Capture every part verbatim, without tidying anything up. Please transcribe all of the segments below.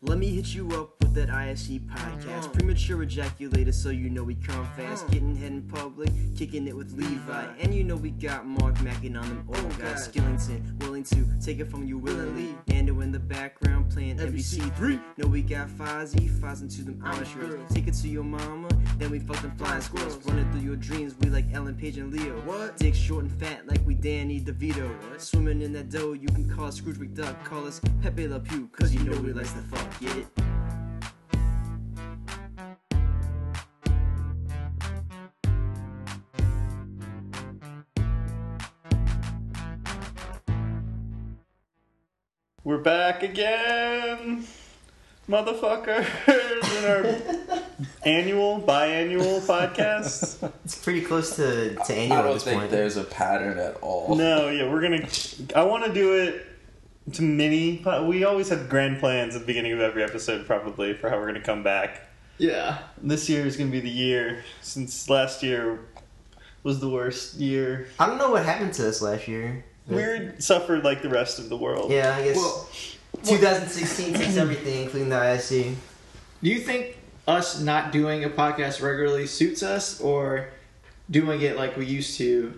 Let me hit you up with that I S E podcast. Mm. Premature ejaculator, so you know we come fast. Mm. Getting head in public, kicking it with Levi. And you know we got Mark macking on them old guys. Skillington, willing to take it from you willingly. Nando in the background playing M B C three. No, we got Fozzie, Fozzing to them Amish girls. Take it to your mama, then we fuck them flying squirrels. Running through your dreams, we like Ellen Page and Leo. What? Dick short and fat like we Danny DeVito. What? Swimming in that dough, you can call us Scrooge McDuck. Call us Pepe Le Pew, cause you know we likes to fuck. Get it? We're back again, motherfuckers, in our annual, biannual podcast. It's pretty close to, to annual I don't at this think point. there's a pattern at all. No, yeah, we're gonna. I want to do it to mini. We always had grand plans at the beginning of every episode, probably, for how we're gonna come back. Yeah. This year is gonna be the year, since last year was the worst year. I don't know what happened to us last year. We suffered like the rest of the world. Yeah, I guess Well, twenty sixteen takes everything, including the I S E. Do you think us not doing a podcast regularly suits us, or doing it like we used to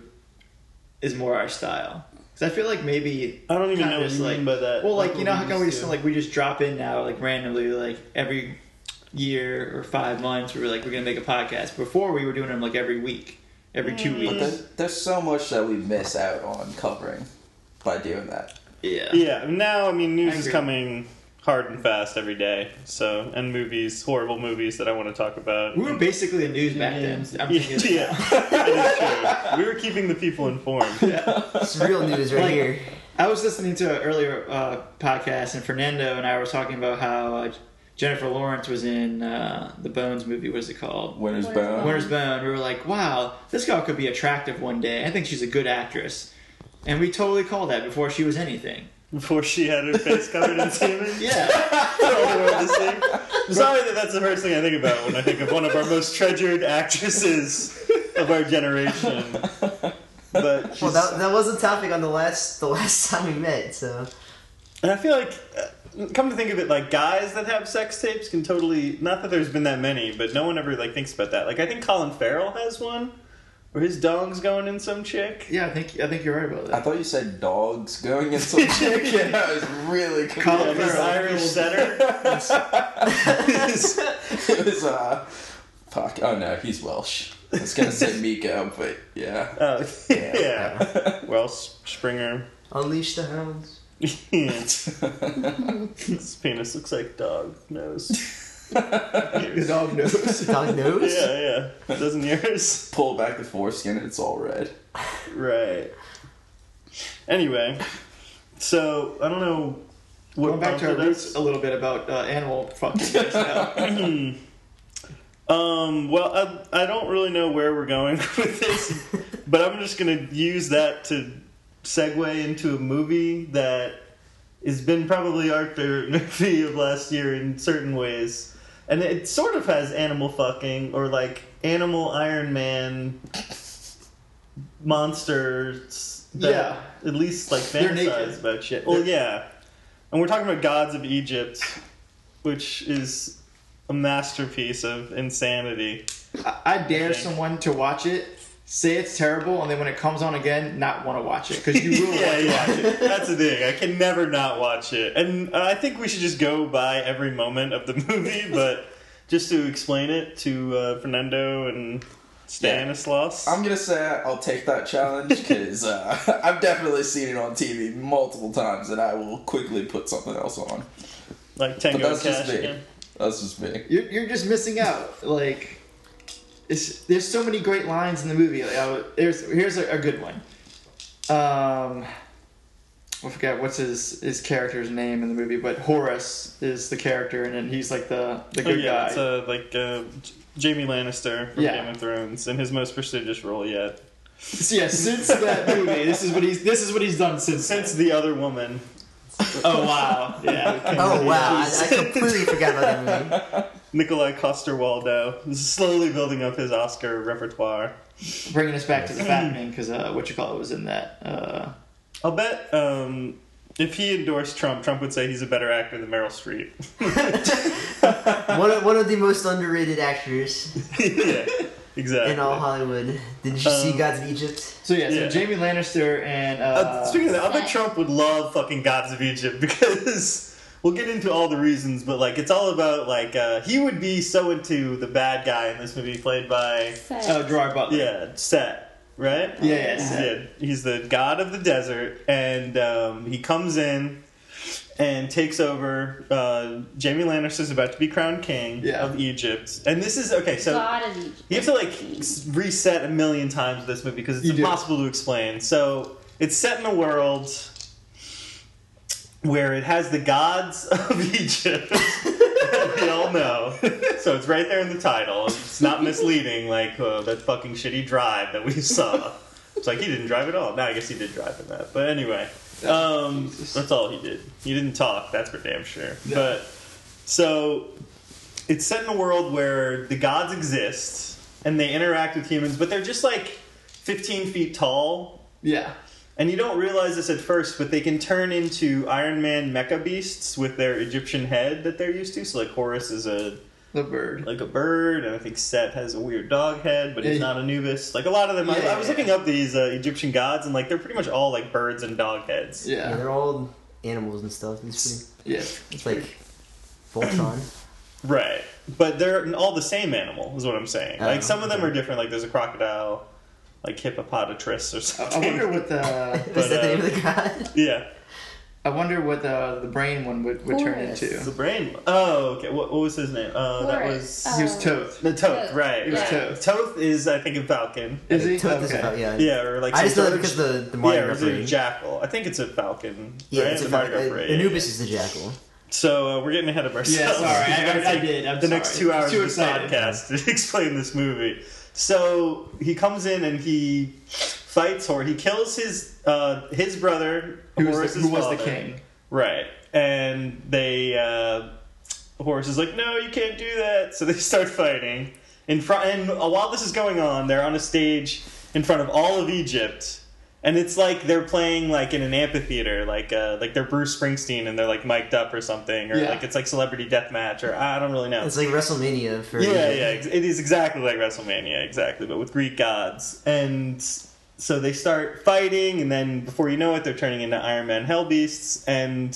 is more our style? Because I feel like maybe I don't even kinda know what just, you like, mean by that. Well, like, Like you know what how we come we used just to. like we just drop in now like randomly like every year or five months we're like we're gonna make a podcast. Before we were doing them like every week, every two Mm. weeks. But there's, there's so much that we miss out on covering by doing that. Yeah. Yeah, now, I mean, news I is agree. coming hard and fast every day, so, and movies, horrible movies that I want to talk about. We were basically the news back then. I'm Yeah, thinking, yeah, that is true. We were keeping the people informed. It's real news right Like, here. I was listening to an earlier uh, podcast, and Fernando and I were talking about how uh, Jennifer Lawrence was in uh, the Bones movie. What is it called? Winter's Bone. Winter's Bone. We were like, wow, this girl could be attractive one day. I think she's a good actress. And we totally called that before she was anything. Before she had her face covered in semen. Yeah. For all the world to see. I'm sorry that that's the first thing I think about when I think of one of our most treasured actresses of our generation. But she's, Well, that, that was a topic on the last the last time we met, so... and I feel like, uh, come to think of it, like, guys that have sex tapes can totally, not that there's been that many, but no one ever, like, thinks about that. Like, I think Colin Farrell has one, where his dog's going in some chick. Yeah, I think I think you're right about I that. thought you said dogs going in some chick. Yeah, I was really Colin confused. His Farrell. Irish setter. It was, uh... Fuck. Oh, no, he's Welsh. I was gonna say Miko, but yeah. Oh, yeah. Well, Springer. Unleash the hounds. His penis looks like dog nose. The dog knows. Dog nose? Yeah, yeah. Doesn't yours? Pull back the foreskin and it's all red. Right. Anyway, so I don't know what Going back to our prompted roots us. a little bit about uh, animal fucking just now. Um, well, I, I don't really know where we're going with this, but I'm just going to use that to segue into a movie that has been probably our favorite movie of last year in certain ways. And it sort of has animal fucking, or like animal Iron Man monsters that Yeah. at least like They're fantasize naked. about shit. Well, yeah. And we're talking about Gods of Egypt, which is a masterpiece of insanity. I, I dare Okay. someone to watch it, say it's terrible, and then when it comes on again, not want to watch it because you will yeah, want to yeah. watch it. That's the thing. I can never not watch it. And I think we should just go by every moment of the movie, but just to explain it to uh, Fernando and Stanislaus. I'm gonna say I'll take that challenge because uh, I've definitely seen it on T V multiple times, and I will quickly put something else on. Like Tango But that's Cash just me. again. That's just me. You're, you're just missing out. Like, it's, there's so many great lines in the movie. Like, I would, there's here's a, a good one. Um, I forget what's his his character's name in the movie, but Horus is the character, and then he's like the the Oh, good yeah, guy. it's uh, like uh, J- Jamie Lannister from Yeah. Game of Thrones in his most prestigious role yet. So, yeah, since that movie, this is what he's this is what he's done since. Since The Other Woman. Oh wow, yeah. Oh, wow. I, I completely forgot about that movie. Nikolai Coster-Waldau is slowly building up his Oscar repertoire. Bringing us back to the Fat Man because uh, what you call it was in that. Uh, I'll bet um, If he endorsed Trump, Trump would say he's a better actor than Meryl Streep. one, of, one of the most underrated actors Yeah, exactly. in all Hollywood. Didn't you see Um, Gods of Egypt? So yeah, so Yeah. Jamie Lannister and uh, Uh, speaking of that, I bet Trump would love fucking Gods of Egypt because we'll get into all the reasons, but like it's all about like uh, he would be so into the bad guy in this movie played by oh, Gerard Butler. yeah Set, right? Yeah, yeah, Set. Yeah, he's the god of the desert, and um, he comes in and takes over. Uh, Jamie Lannister's about to be crowned king Yeah. of Egypt, and this is okay. So God of Egypt. you have to like s- reset a million times with this movie because it's You do. impossible to explain. So it's set in a world where it has the gods of Egypt, that we all know. So it's right there in the title. It's not misleading like uh, that fucking shitty drive that we saw. It's like he didn't drive at all. No, I guess he did drive in that. But anyway, um, that's all he did. He didn't talk. That's for damn sure. Yeah. But so it's set in a world where the gods exist and they interact with humans, but they're just like fifteen feet tall. Yeah. And you don't realize this at first, but they can turn into Iron Man mecha beasts with their Egyptian head that they're used to. So like Horus is a The bird. like a bird, and I think Set has a weird dog head, but he's Yeah. not Anubis. Like a lot of them, I, Yeah, I was yeah. looking up these uh, Egyptian gods, and like they're pretty much all like birds and dog heads. Yeah, Yeah. they're all animals and stuff. It's pretty. Yeah. It's like Voltron. Right, but they're all the same animal, is what I'm saying. Oh, Like some of them okay. are different. Like there's a crocodile, like hippopotamus or I, something. I wonder what the But, Is that the uh, name of the god? Yeah, I wonder what the the brain one would, would turn Horus. into. the brain. Oh, okay. What, what was his name? Uh, that Horus. was He was Oh. Toth. the Toth. Toth. Right. He was right. Toth. Toth is, I think, a falcon. Is he? Toth is Okay. about, yeah. Yeah, or like I some just know that sort of- because the the Yeah, Mardi or Gras is it a parade. jackal? I think it's a falcon. Yeah, right? it's a The Mardi Gras falcon. parade, Uh, Anubis yeah. is the jackal. So uh, we're getting ahead of ourselves. Yeah, sorry, I- We're gonna I- I take did, I'm the next sorry. two hours Too of this excited. podcast to explain this movie. So he comes in and he fights, or he kills his uh, his brother, Who was, Horus's the, who was the father. king? Right, and they uh, Horus is like, no, you can't do that. So they start fighting in front. And while this is going on, they're on a stage in front of all of Egypt. And it's like they're playing like in an amphitheater, like uh, like they're Bruce Springsteen and they're like mic'd up or something, or Yeah. like it's like Celebrity Deathmatch, or I don't really know. It's like WrestleMania for. yeah, yeah, ex- it is exactly like WrestleMania, exactly, but with Greek gods. And so they start fighting, and then before you know it, they're turning into Iron Man Hell Beasts, and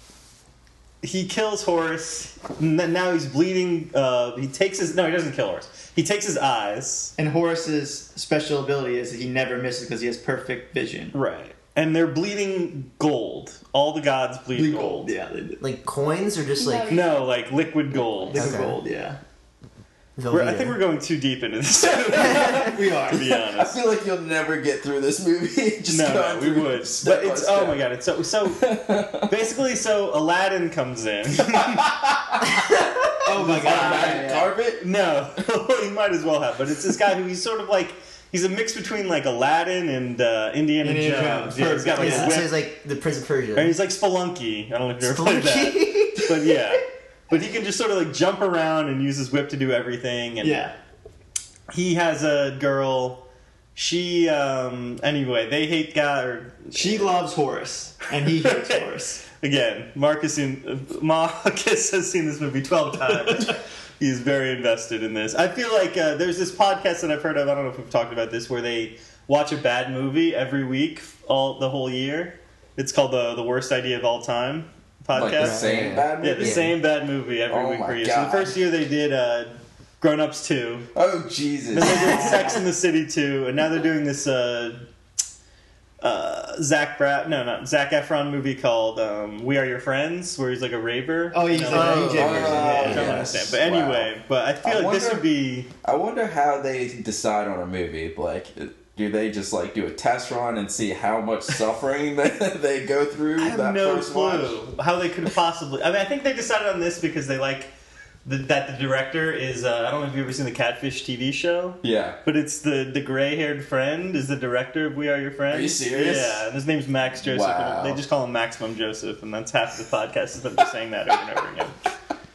he kills Horus. And then now he's bleeding. Uh, he takes his no, he doesn't kill Horus. He takes his eyes. And Horus's special ability is that he never misses because he has perfect vision. Right. And they're bleeding gold. All the gods bleed, Bleed gold. Yeah, they did. Like coins or just like. No, like liquid gold. Liquid Okay. gold, yeah. We're, I think we're going too deep into this, to We are. be I honest. feel like you'll never get through this movie. Just No, going no, we through would. step But by it's step. oh my god, it's so so. Basically, so Aladdin comes in. Oh my On god. magic yeah. carpet. No, he might as well have. But it's this guy who he's sort of like he's a mix between like Aladdin and uh, Indiana, Indiana Jones. Jones. Yeah, he's got like Yeah, a so whip. he's like the Prince of Persia. And he's like Spelunky. I don't know if you ever played that. Spelunky. But yeah. But he can just sort of like jump around and use his whip to do everything. And Yeah. he has a girl. She um anyway, they hate God or She loves Horus, and he hates Horus. again, Marcus in, Marcus has seen this movie twelve times. He's very invested in this. I feel like uh, there's this podcast that I've heard of. I don't know if we've talked about this, where they watch a bad movie every week, all the whole year. It's called the the worst idea of all time podcast. Like the same Yeah. bad movie. Yeah, the Yeah. same bad movie every Oh week my for years. So the God. first year they did uh, Grown Ups two. Oh Jesus! Then they did Sex in the City two, and now they're doing this uh, uh, Zach Braff, no, not Zach Efron movie called um, We Are Your Friends, where he's like a raver. Oh, he's You a know, Oh, D J version. I Yeah, don't yeah. yes. understand, but anyway, but I feel I like this wonder- would be. I wonder how they decide on a movie. Like, do they just like do a test run and see how much suffering that they go through? I have that no first clue watch? how they could possibly. I mean, I think they decided on this because they like the, that the director is. Uh, I don't know if you've ever seen the Catfish T V show. Yeah. But it's the, the gray-haired friend is the director of We Are Your Friends. Are you serious? Yeah, and his name's Max Joseph. Wow. And they just call him Maximum Joseph, and that's half the podcast is them just saying that over and over again.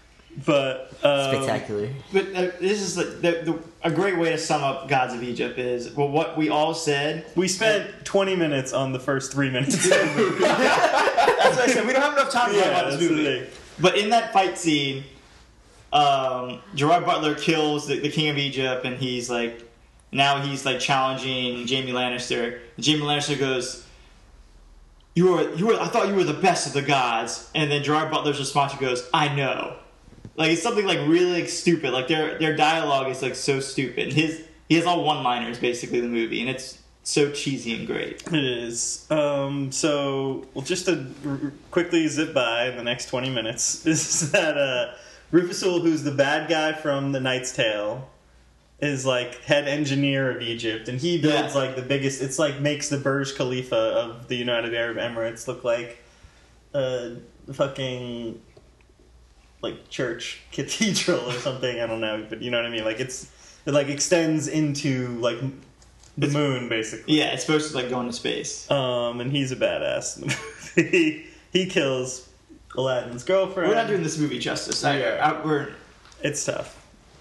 But um, Spectacular. But uh, this is the, the, the, a great way to sum up Gods of Egypt is, well, what we all said. We spent twenty minutes on the first three minutes of the movie. That's what I said. We don't have enough time to talk Yeah, about this that's the movie. thing. But in that fight scene, um, Gerard Butler kills the, the king of Egypt, and he's like, now he's like challenging Jaime Lannister. And Jaime Lannister goes, "You were, you were. I thought you were the best of the gods." And then Gerard Butler's response goes, "I know." Like it's something like really like stupid. Like their their dialogue is like so stupid. His he has all one liners basically in the movie, and it's so cheesy and great. It is. Um, so, well, just to r- quickly zip by the next twenty minutes, is that uh, Rufus-Ul, who's the bad guy from The Knight's Tale, is like head engineer of Egypt, and he builds Yeah. like the biggest. It's like makes the Burj Khalifa of the United Arab Emirates look like a fucking like church cathedral or something. I don't know, but you know what I mean. Like it's it like extends into like the It's- moon basically. Yeah, it's supposed to like go into space. Um, and he's a badass in the movie. he kills Aladdin's girlfriend. We're not doing this movie justice. I, Yeah. I, we're, It's tough.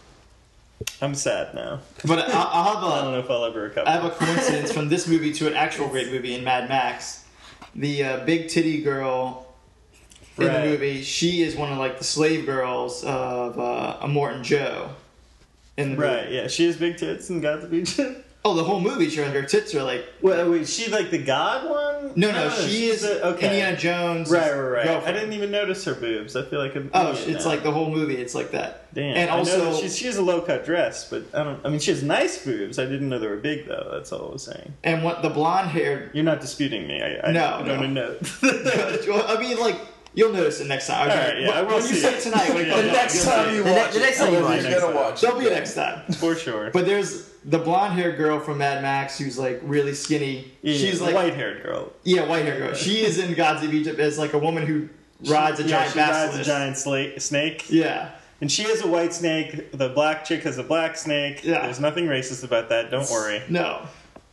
I'm sad now. but I, I'll have a. I don't know if I'll ever recover. I have a coincidence from this movie to an actual great movie in Mad Max. The uh, big titty girl in Right. the movie, she is one of like the slave girls of uh, a Morton Joe. In the Right, movie. yeah. She has big tits and got the big tits. Oh, the whole movie, sure, her tits are like. Wait, wait, she like the god one? No, no, she she's is the- okay. Indiana Jones. Right, right, right. girlfriend. I didn't even notice her boobs. I feel like a Oh, idiot it's now. like the whole movie. It's like that. Damn. And I know also, that she's, she has a low cut dress, but I don't. I mean, she has nice boobs. I didn't know they were big though. That's all I was saying. and what the blonde haired. You're not disputing me. I, I No, don't no. know. I mean, like you'll notice it next time. All right, yeah, I will when you see say it. it tonight, when it Yeah. comes The Yeah, out, next you'll time see you it. The watch ne- the it, next time you Oliver's watch it. gonna watch it. There'll be a next time. For sure. But there's the blonde haired girl from Mad Max who's like really skinny. Yeah, She's the like white-haired girl. yeah, white haired girl. She is in Gods of Egypt as like a woman who rides a Yeah, giant she rides basilisk. a giant sla- snake. Yeah, And she has a white snake. The black chick has a black snake. Yeah. There's nothing racist about that. Don't worry. no,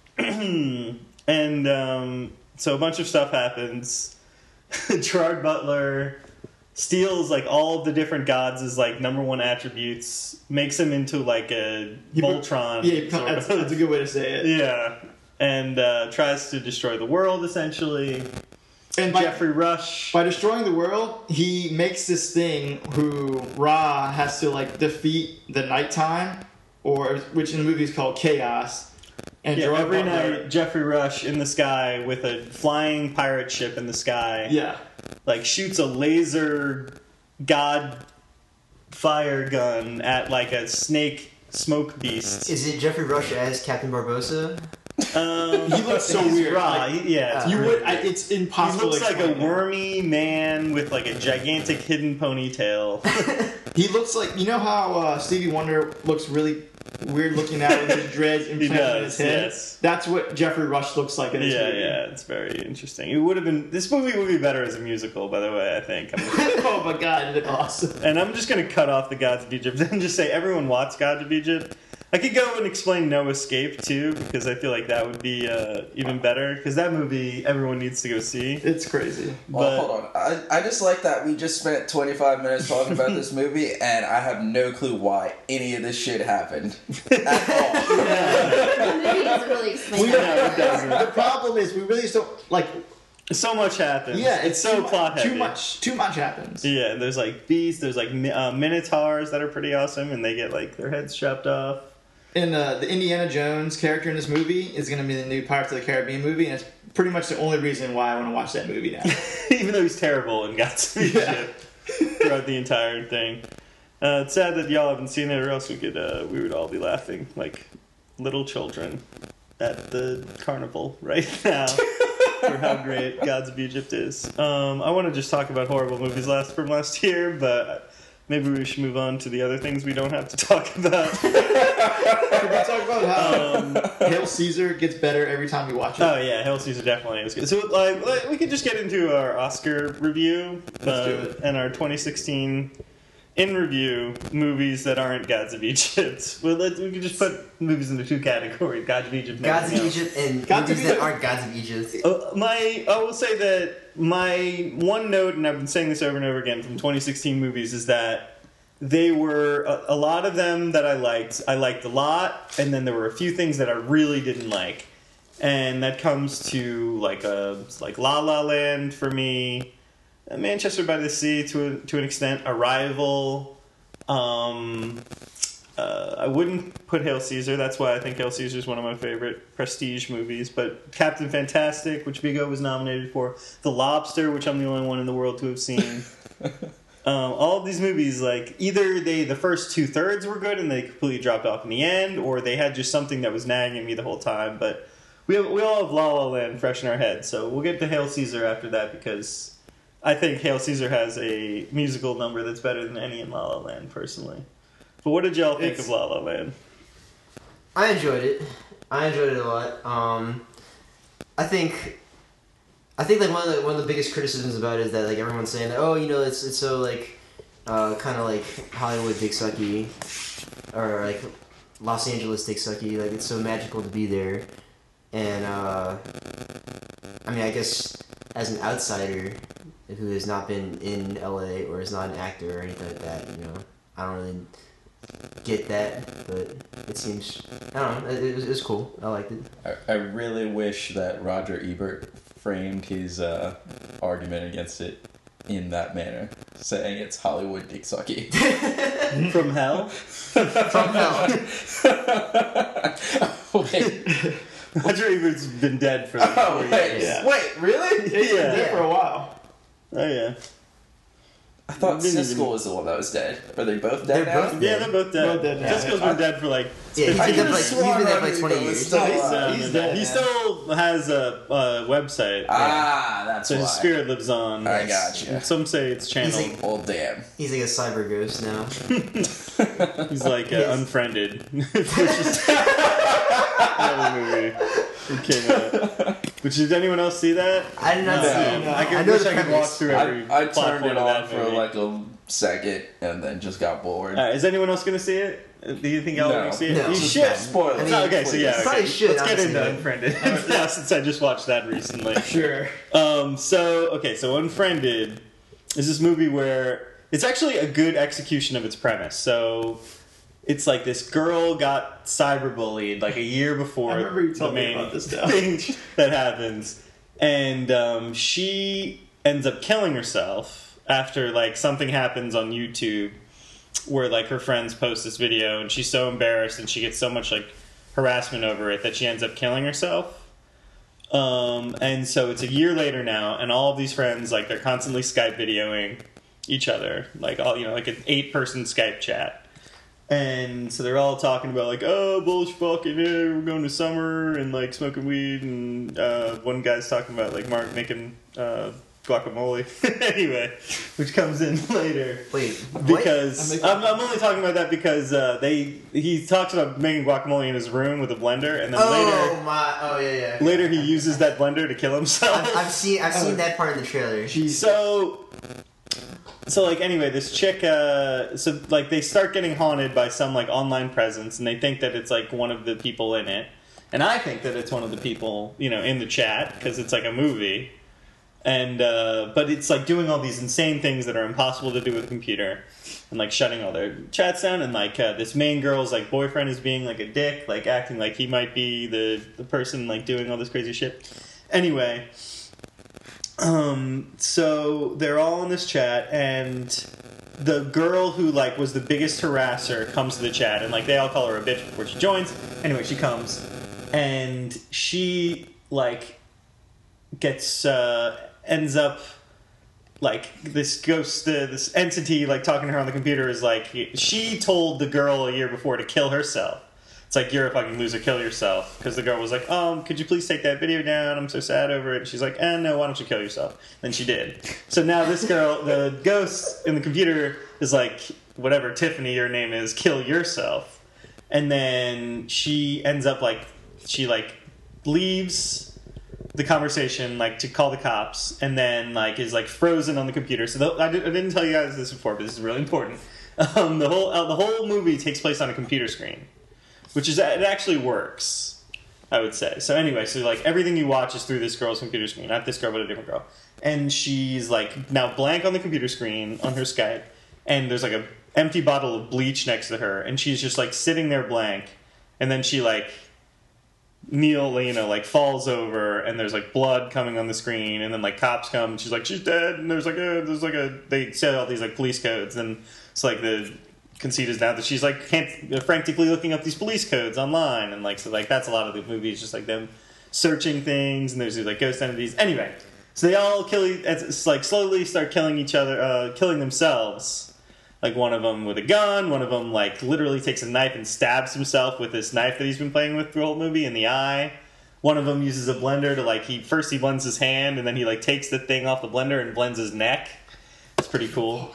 And um, so a bunch of stuff happens. Gerard Butler steals like all of the different gods' like number one attributes, makes him into like a He put- Voltron. yeah, sort that's, of. that's a good way to say it. Yeah. And uh, tries to destroy the world essentially. And by, Jeffrey Rush. by destroying the world, he makes this thing who Ra has to like defeat the nighttime, or which in the movie is called chaos. And Yeah, Gerard every Butler- night Jeffrey Rush in the sky with a flying pirate ship in the sky. Yeah. Like shoots a laser god fire gun at like a snake smoke beast. Is it Jeffrey Rush as Captain Barbosa? Um, He looks so he's weird, raw. like- He- yeah, it's You really would. I, weird. it's He impossible. looks to like a explain. wormy man with like a gigantic hidden ponytail. He looks like you know how uh, Stevie Wonder looks really weird looking out with his dreads implanted in does, his head. yes. That's what Jeffrey Rush looks like in this yeah, movie. yeah, it's very interesting. It would have been this movie would be better as a musical, by the way. I think. I'm Oh my god, it's awesome. And I'm just going to cut off the Gods of Egypt and just say everyone watch Gods of Egypt. I could go and explain No Escape too, because I feel like that would be uh, even better. Because that movie everyone needs to go see. It's crazy. Well, But- hold on. I, I just like that we just spent twenty-five minutes talking about this movie, and I have no clue why any of this shit happened at all. The movie doesn't really explain We that. the problem is we really just don't like. So much happens. Yeah, it's, so too, plot heavy. Too much. Too much happens. Yeah, there's like beasts. There's like mi- uh, minotaurs that are pretty awesome, and they get like their heads chopped off. And uh, the Indiana Jones character in this movie is going to be the new Pirates of the Caribbean movie, and it's pretty much the only reason why I want to watch that movie now. Even though he's terrible and got some Yeah. shit throughout the entire thing. Uh, it's sad that y'all haven't seen it, or else we could uh, we would all be laughing like little children at the carnival right now for how great Gods of Egypt is. Um, I want to just talk about horrible movies last from last year, but maybe we should move on to the other things we don't have to talk about. Can we talk about how Um, Hail Caesar gets better every time we watch it? Oh yeah, Hail Caesar definitely is good. So like, like, we could just get into our Oscar review Let's do uh, it. and our twenty sixteen in review movies that aren't Gods of Egypt. Well, let, we could just put movies into two categories: Gods of Egypt, and Gods of everything else. Egypt and Gods of movies that Egypt. aren't Gods of Egypt. Uh, my, I will say that my one note, and I've been saying this over and over again from twenty sixteen movies, is that they were a, a lot of them that I liked. I liked a lot, and then there were a few things that I really didn't like, and that comes to like a like La La Land for me, Manchester by the Sea to a, to an extent, Arrival. Um, uh, I wouldn't put Hail Caesar. That's why I think Hail Caesar is one of my favorite prestige movies. But Captain Fantastic, which Vigo was nominated for, The Lobster, which I'm the only one in the world to have seen. Um, all of these movies, like, either they the first two thirds were good and they completely dropped off in the end, or they had just something that was nagging me the whole time. But we have, we all have La La Land fresh in our heads, so we'll get to Hail Caesar after that because I think Hail Caesar has a musical number that's better than any in La La Land, personally. But what did y'all think It's- of La La Land? I enjoyed it. I enjoyed it a lot. Um, I think, I think like one of the one of the biggest criticisms about it is that like everyone's saying, oh, you know, it's it's so like, uh, kind of like Hollywood Dick Sucky, or like Los Angeles Dick Sucky. Like it's so magical to be there, and uh, I mean, I guess as an outsider who has not been in L A or is not an actor or anything like that, you know, I don't really get that, but it seems, I don't know, it, it, was, it was cool. I liked it. I, I really wish that Roger Ebert framed his uh, argument against it in that manner, saying it's Hollywood Dick Sucky. From Hell? From Hell. Wait, Roger Ebert's been dead for like oh, four wait, years. Yeah. wait, really? He's been Yeah. dead for a while. Oh, yeah. I thought Didn't Siskel even- was the one that was dead. Are they both They're dead now? both- Yeah, they're both dead. Both dead now. Jessica's been dead for like Yeah, he's I been there could've for like, he's sworn been there for Roger like twenty Ebert was years. still He's, alive. um, He's dead, he man. still has a, a website. Ah, that's So why. his spirit lives on. I gotcha. And some say it's channeled. He's Well, damn. He's like a cyber ghost now. He's like uh, Yes. Unfriended, which is another movie that came out. Which did anyone else see that? I did not No. see it. No. I, could, I know wish the I could walk premise. through every I, I plot turned point it of on that for movie. like a second and then just got bored. Uh, is anyone else going to see it? Do you think y'all No. are going to see it? No. You Just should. not. Spoilers. I mean, okay, so yeah, You probably okay. should, Let's get honestly. into Unfriended. Yeah, since I just watched that recently. Sure. Um, so, okay, so Unfriended is this movie where it's actually a good execution of its premise. So, it's like this girl got cyberbullied like a year before I remember you the told me main about this now. thing that happens. And um, she ends up killing herself after like something happens on YouTube where like her friends post this video and she's so embarrassed and she gets so much like harassment over it that she ends up killing herself. Um, and so it's a year later now, and all of these friends, like, they're constantly Skype videoing each other, like, all, you know, like an eight-person Skype chat. And so they're all talking about, like, oh, bullish fucking, yeah, we're going to summer, and, like, smoking weed, and uh, one guy's talking about, like, Mark making uh, guacamole. Anyway, which comes in later. Wait, what? Because I'm I'm, making- I'm only talking about that because uh, they he talks about making guacamole in his room with a blender, and then Oh later my! Oh yeah, yeah. later he uses that blender to kill himself. I've, I've seen I've seen Oh. that part in the trailer. So, so like anyway, this chick, uh, so like they start getting haunted by some like online presence, and they think that it's like one of the people in it, and I think that it's one of the people, you know, in the chat because it's like a movie, and uh, but it's like doing all these insane things that are impossible to do with a computer, and like shutting all their chats down, and like uh, this main girl's like boyfriend is being like a dick, like acting like he might be the the person like doing all this crazy shit. Anyway. Um, so they're all in this chat, and the girl who like was the biggest harasser comes to the chat, and like they all call her a bitch before she joins. Anyway, she comes, and she like gets uh, ends up like this ghost, uh, this entity like talking to her on the computer is like she told the girl a year before to kill herself. It's like, you're a fucking loser, kill yourself. Because the girl was like, um, could you please take that video down? I'm so sad over it. And she's like, eh, no, why don't you kill yourself? Then she did. So now this girl, the ghost in the computer is like, whatever, Tiffany, your name is, kill yourself. And then she ends up like, she like leaves the conversation like to call the cops, and then like is like frozen on the computer. So the, I, did, I didn't tell you guys this before, but this is really important. Um, the whole uh, the whole movie takes place on a computer screen. Which is, it actually works, I would say. So anyway, so like everything you watch is through this girl's computer screen. Not this girl, but a different girl. And she's like now blank on the computer screen on her Skype. And there's like a empty bottle of bleach next to her, and she's just like sitting there blank, and then she like Neil, you know, like falls over, and there's like blood coming on the screen, and then like cops come, and she's like, she's dead, and there's like a, there's like a, they say all these like police codes, and it's like the conceit is now that she's like can't, frantically looking up these police codes online, and like so like that's a lot of the movie is just like them searching things, and there's these like ghost entities. Anyway, so they all kill, e- it's like slowly start killing each other, uh, killing themselves. Like one of them with a gun, one of them like literally takes a knife and stabs himself with this knife that he's been playing with the whole movie in the eye. One of them uses a blender to like he first he blends his hand and then he like takes the thing off the blender and blends his neck. It's pretty cool.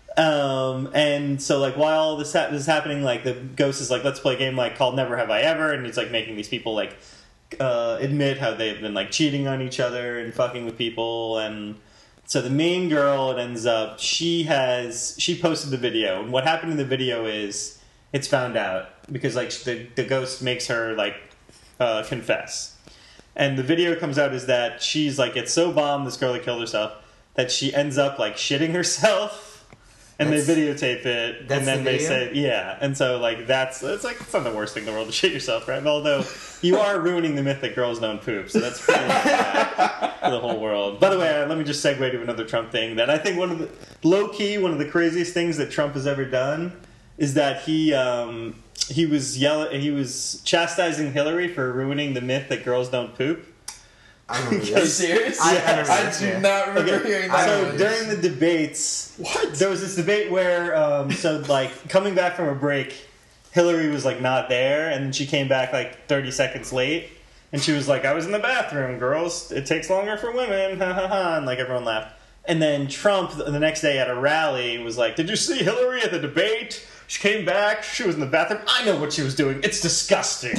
Um, and so like while all this, ha- this is happening, like the ghost is like, let's play a game like called Never Have I Ever, and he's like making these people like uh, admit how they've been like cheating on each other and fucking with people. And so the main girl, it ends up, she has, she posted the video, and what happened in the video is, it's found out, because, like, the, the ghost makes her, like, uh, confess. And the video comes out is that she's, like, gets so bombed, this girl that killed herself, that she ends up, like, shitting herself, and That's- they videotape it, that's and then the they video? say, yeah, and so, like, that's, it's like, it's not the worst thing in the world to shit yourself, right? Although, you are ruining the myth that girls don't poop, so that's pretty bad for the whole world. By the way, uh, let me just segue to another Trump thing, that I think one of the, low-key, one of the craziest things that Trump has ever done is that he, um, he was yelling, he was chastising Hillary for ruining the myth that girls don't poop. I don't remember Are you this. serious? I- I I, remember this, do yeah. not remember Okay, hearing that. so one. during the debates, What? there was this debate where, um, so like coming back from a break, Hillary was like not there, and she came back like thirty seconds late, and she was like, "I was in the bathroom, girls. It takes longer for women." Ha ha ha! And like everyone laughed. And then Trump the next day at a rally was like, "Did you see Hillary at the debate? She came back. She was in the bathroom. I know what she was doing. It's disgusting."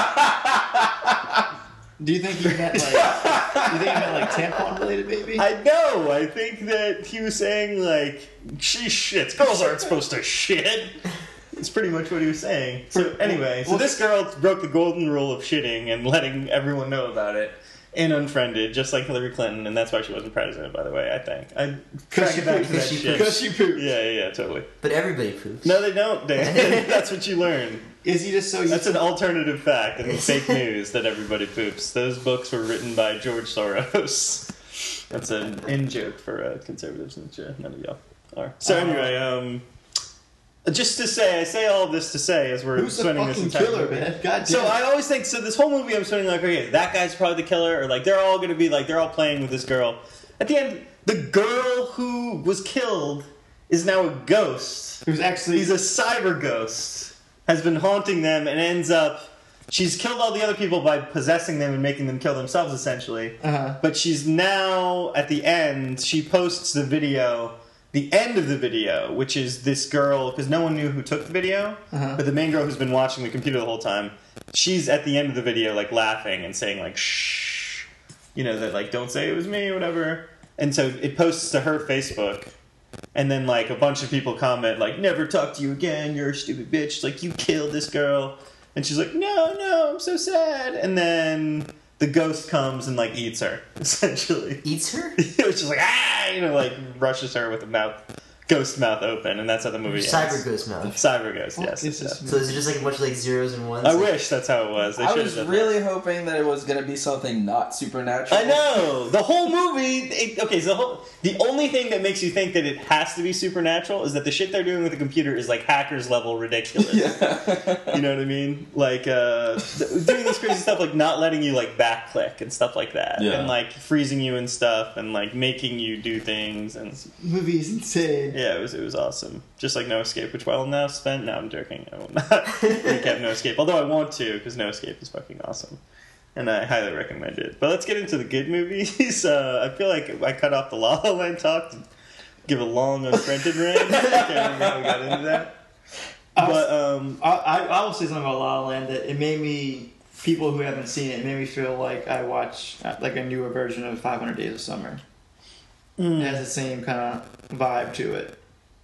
Do you think he meant like? do you think he meant like tampon related, maybe? I know. I think that he was saying like she shits. Girls aren't supposed to shit. It's pretty much what he was saying. So anyway, so Well- this girl broke the golden rule of shitting and letting everyone know about it, and unfriended, just like Hillary Clinton, and that's why she wasn't president. By the way, I think I track she it back to pooped. that Because she shit. Because she pooped. Yeah, yeah, yeah, totally. But everybody poops. No, they don't, Dan. That's what you learn. Is he just so used That's to an alternative fact and fake news that everybody poops. Those books were written by George Soros. That's an in joke for uh, conservatives, which uh, none of y'all are. So Uh, anyway, um, just to say, I say all of this to say as we're Who's the spending this fucking entire killer, movie. man? God damn. So I always think so. This whole movie, I'm spending like, okay, that guy's probably the killer, or like they're all going to be like they're all playing with this girl. At the end, the girl who was killed is now a ghost. It was actually. He's a cyber ghost. Has been haunting them and ends up. She's killed all the other people by possessing them and making them kill themselves, essentially. Uh-huh. But she's now at the end. She posts the video, the end of the video, which is this girl because no one knew who took the video. Uh-huh. But the main girl who's been watching the computer the whole time, she's at the end of the video, like laughing and saying like shh, you know that like don't say it was me or whatever. And so it posts to her Facebook. And then, like, a bunch of people comment, like, never talk to you again, you're a stupid bitch, like, you killed this girl. And she's like, no, no, I'm so sad. And then the ghost comes and, like, eats her, essentially. Eats her? She's like, ah, you know, like, rushes her with the mouth, ghost mouth open, and that's how the movie Cyber ends. ghost mouth. Cyber ghost, Fuck, yes. this yeah. is- So is it just like a bunch of like zeros and ones? I like, wish that's how it was. They I should've was done that. really hoping that it was going to be something not supernatural. I know the whole movie. It, okay, so the, whole, the only thing that makes you think that it has to be supernatural is that the shit they're doing with the computer is like hackers level ridiculous. Yeah. You know what I mean? Like uh, th- doing this crazy stuff, like not letting you like backclick and stuff like that, Yeah. and like freezing you and stuff, and like making you do things, and movie is insane. yeah, it was it was awesome. Just like No Escape, which while now spent. No, I'm joking. I will not recap No Escape, although I want to because No Escape is fucking awesome. And I highly recommend it. But let's get into the good movies. Uh, I feel like I cut off the La La Land talk to give a long, unprinted rant. I can't remember how we got into that. But, um, I, I, I will say something about La La Land that it made me, people who haven't seen it, it made me feel like I watch uh, like a newer version of five hundred Days of Summer. mm, It has the same kind of vibe to it,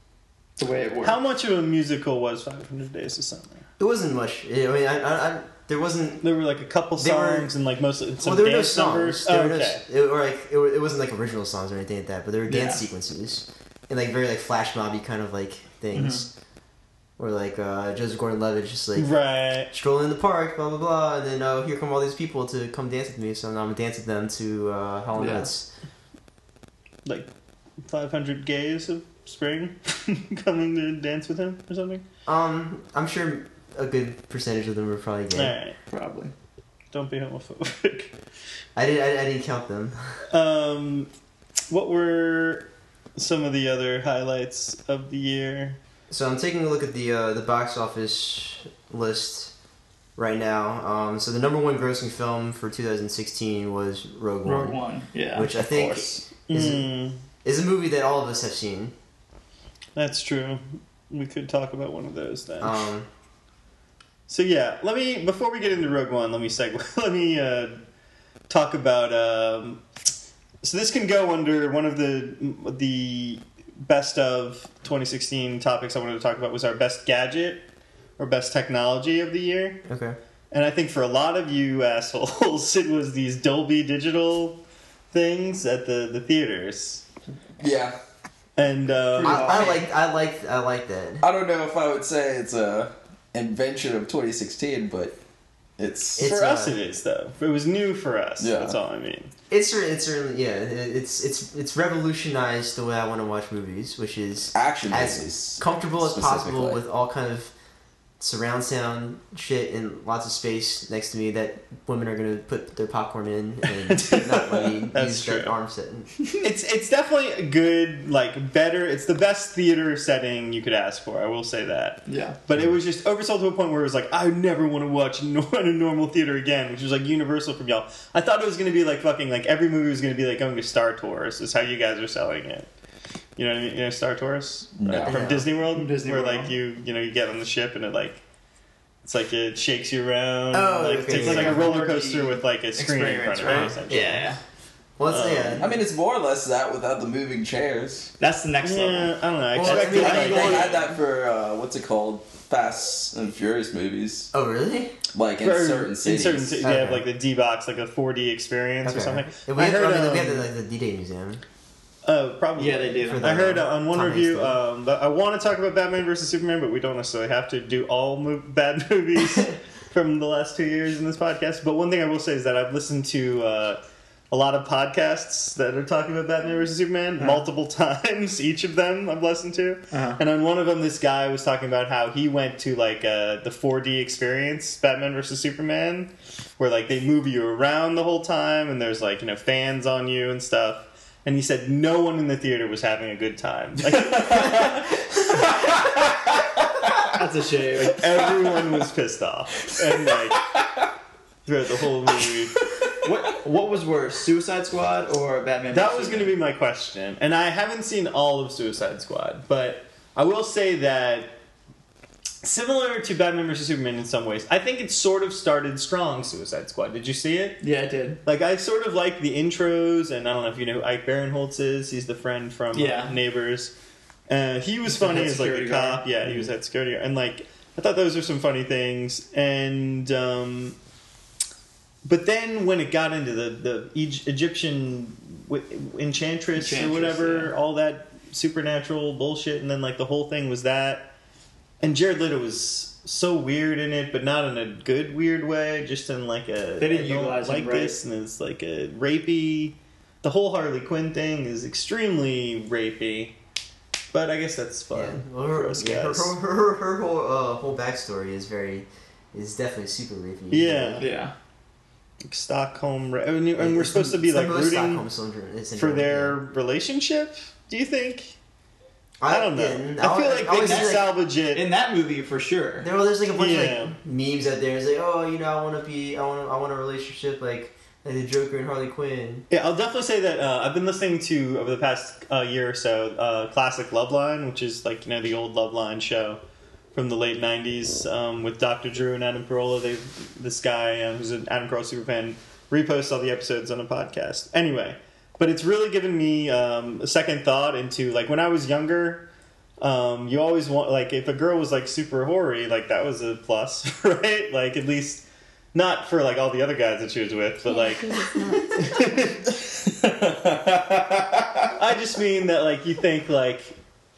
the way it works. how much of a musical was five hundred Days of Summer? It wasn't much. I mean, I, I, I there wasn't. There were like a couple They were- songs and like mostly some Well, there were no dance numbers. songs. There Oh, were no, okay. it, or like it, wa- it wasn't like original songs or anything like that. But there were dance Yeah. sequences and like very like flash mobby kind of like things. or like uh, Joseph Gordon-Levitt just like Right. strolling in the park, blah blah blah, and then oh, here come all these people to come dance with me, so now I'm gonna dance with them to uh, Hall and Yeah. Oates. Like five hundred gays of spring coming to dance with him or something. Um, I'm sure a good percentage of them are probably gay. All right. Probably. Don't be homophobic. I didn't. I, I didn't count them. Um, what were some of the other highlights of the year? So I'm taking a look at the uh, the box office list right now. Um, so the number one grossing film for two thousand sixteen was Rogue One, Rogue One. Yeah. which I think course. is a, Mm, is a movie that all of us have seen. that's true. We could talk about one of those then. Um, So yeah, let me before we get into Rogue One, let me segue. Let me uh, talk about. Um, so this can go under one of the the best of twenty sixteen topics I wanted to talk about was our best gadget or best technology of the year, okay. and I think for a lot of you assholes, it was these Dolby Digital things at the the theaters, Yeah. and uh, I, I like. I like. I like that. I don't know if I would say it's a invention of twenty sixteen, but it's, It's, for us uh, it is though. It was new for us. Yeah. That's all I mean. It's cer- it's certainly yeah. it- It's it's it's revolutionized the way I want to watch movies, which is action as movies. comfortable as possible specifically. with all kind of surround sound shit and lots of space next to me that women are gonna put their popcorn in and not let me That's use that true. arm set. It's it's definitely a good, like, better. It's the best theater setting you could ask for. I will say that. Yeah. But it was just oversold to a point where it was like, I never want to watch no- in a normal theater again, which was like universal from y'all. I thought it was going to be like fucking like every movie was going to be like going to Star Tours. Is how you guys are selling it. You know what I mean? You know Star Tours No. Uh, from No. Disney World, From Disney where World. like you you know you get on the ship and it like. It's like it shakes you around. Oh, like, okay, it's yeah, like yeah. a roller coaster with like a screen in front Experience, of it. right? essentially. Yeah. Well, it's, Um, yeah. I mean, it's more or less that without the moving chairs. That's the next Yeah, level. I don't know. I Well, expected I mean, I like, mean, they they- had that for uh, what's it called, Fast and Furious movies, Oh, really? like in for- certain cities. In certain cities, they have Okay. like the D box, like a four D experience or Okay. something. Yeah, we I have, heard, I mean, we have um, the, like, the D-Day Museum. Uh, probably. Yeah, they do. For the- I heard uh, on one Tom review Hanks did. um, that I want to talk about Batman versus Superman, but we don't necessarily have to do all mo- bad movies from the last two years in this podcast. But one thing I will say is that I've listened to uh, a lot of podcasts that are talking about Batman versus Superman Uh-huh. multiple times. Each of them I've listened to, Uh-huh. and on one of them, this guy was talking about how he went to like uh, the four D experience, Batman versus Superman, where like they move you around the whole time, and there's like you know fans on you and stuff. And he said no one in the theater was having a good time. Like, That's a shame. everyone was pissed off, and like throughout the whole movie. What What was worse, Suicide Squad or Batman? That was going to be my question, and I haven't seen all of Suicide Squad, but I will say that similar to Batman versus Superman in some ways, I think it sort of started strong. Suicide Squad. Did you see it? Yeah, it did. Like I sort of like the intros, and I don't know if you know who Ike Barinholtz is. He's the friend from uh, Yeah. Neighbors. Uh, he was The funny head as like a security cop. guard. Yeah, he was that security guard, and like I thought those were some funny things. And um, but then when it got into the the Eg- Egyptian w- enchantress, or Enchantress, whatever, yeah. all that supernatural bullshit, and then like the whole thing was that. And Jared Leto was so weird in it, but not in a good weird way. Just in like a They didn't I don't utilize him like right. this, and it's like a rapey. The whole Harley Quinn thing is extremely rapey, but I guess that's fun Yeah, well, for her, us yeah, her, guys. her, her, her whole uh, whole backstory is very is definitely super rapey. Yeah. Yeah. Like Stockholm, ra- and, you- Yeah, and we're it's supposed the- to be it's the like most rooting Stockholm syndrome- for syndrome, their yeah. relationship. Do you think? I, I don't know. yeah, I feel like they always can see, like, salvage it. In that movie, for sure. There, well, there's like a bunch Yeah. of like memes out there. It's like, oh, you know, I want to be, I want, I want a relationship like, like the Joker and Harley Quinn. Yeah, I'll definitely say that uh, I've been listening to over the past uh, year or so uh, classic Loveline, which is like you know the old Loveline show from the late nineties um, with Doctor Drew and Adam Carolla. They this guy uh, who's an Adam Carolla superfan reposts all the episodes on a podcast. Anyway, but it's really given me um, a second thought into like when I was younger. Um, you always want like if a girl was like super hoary, like that was a plus, right? Like at least. Not for like all the other guys that she was with, but like I just mean that like you think like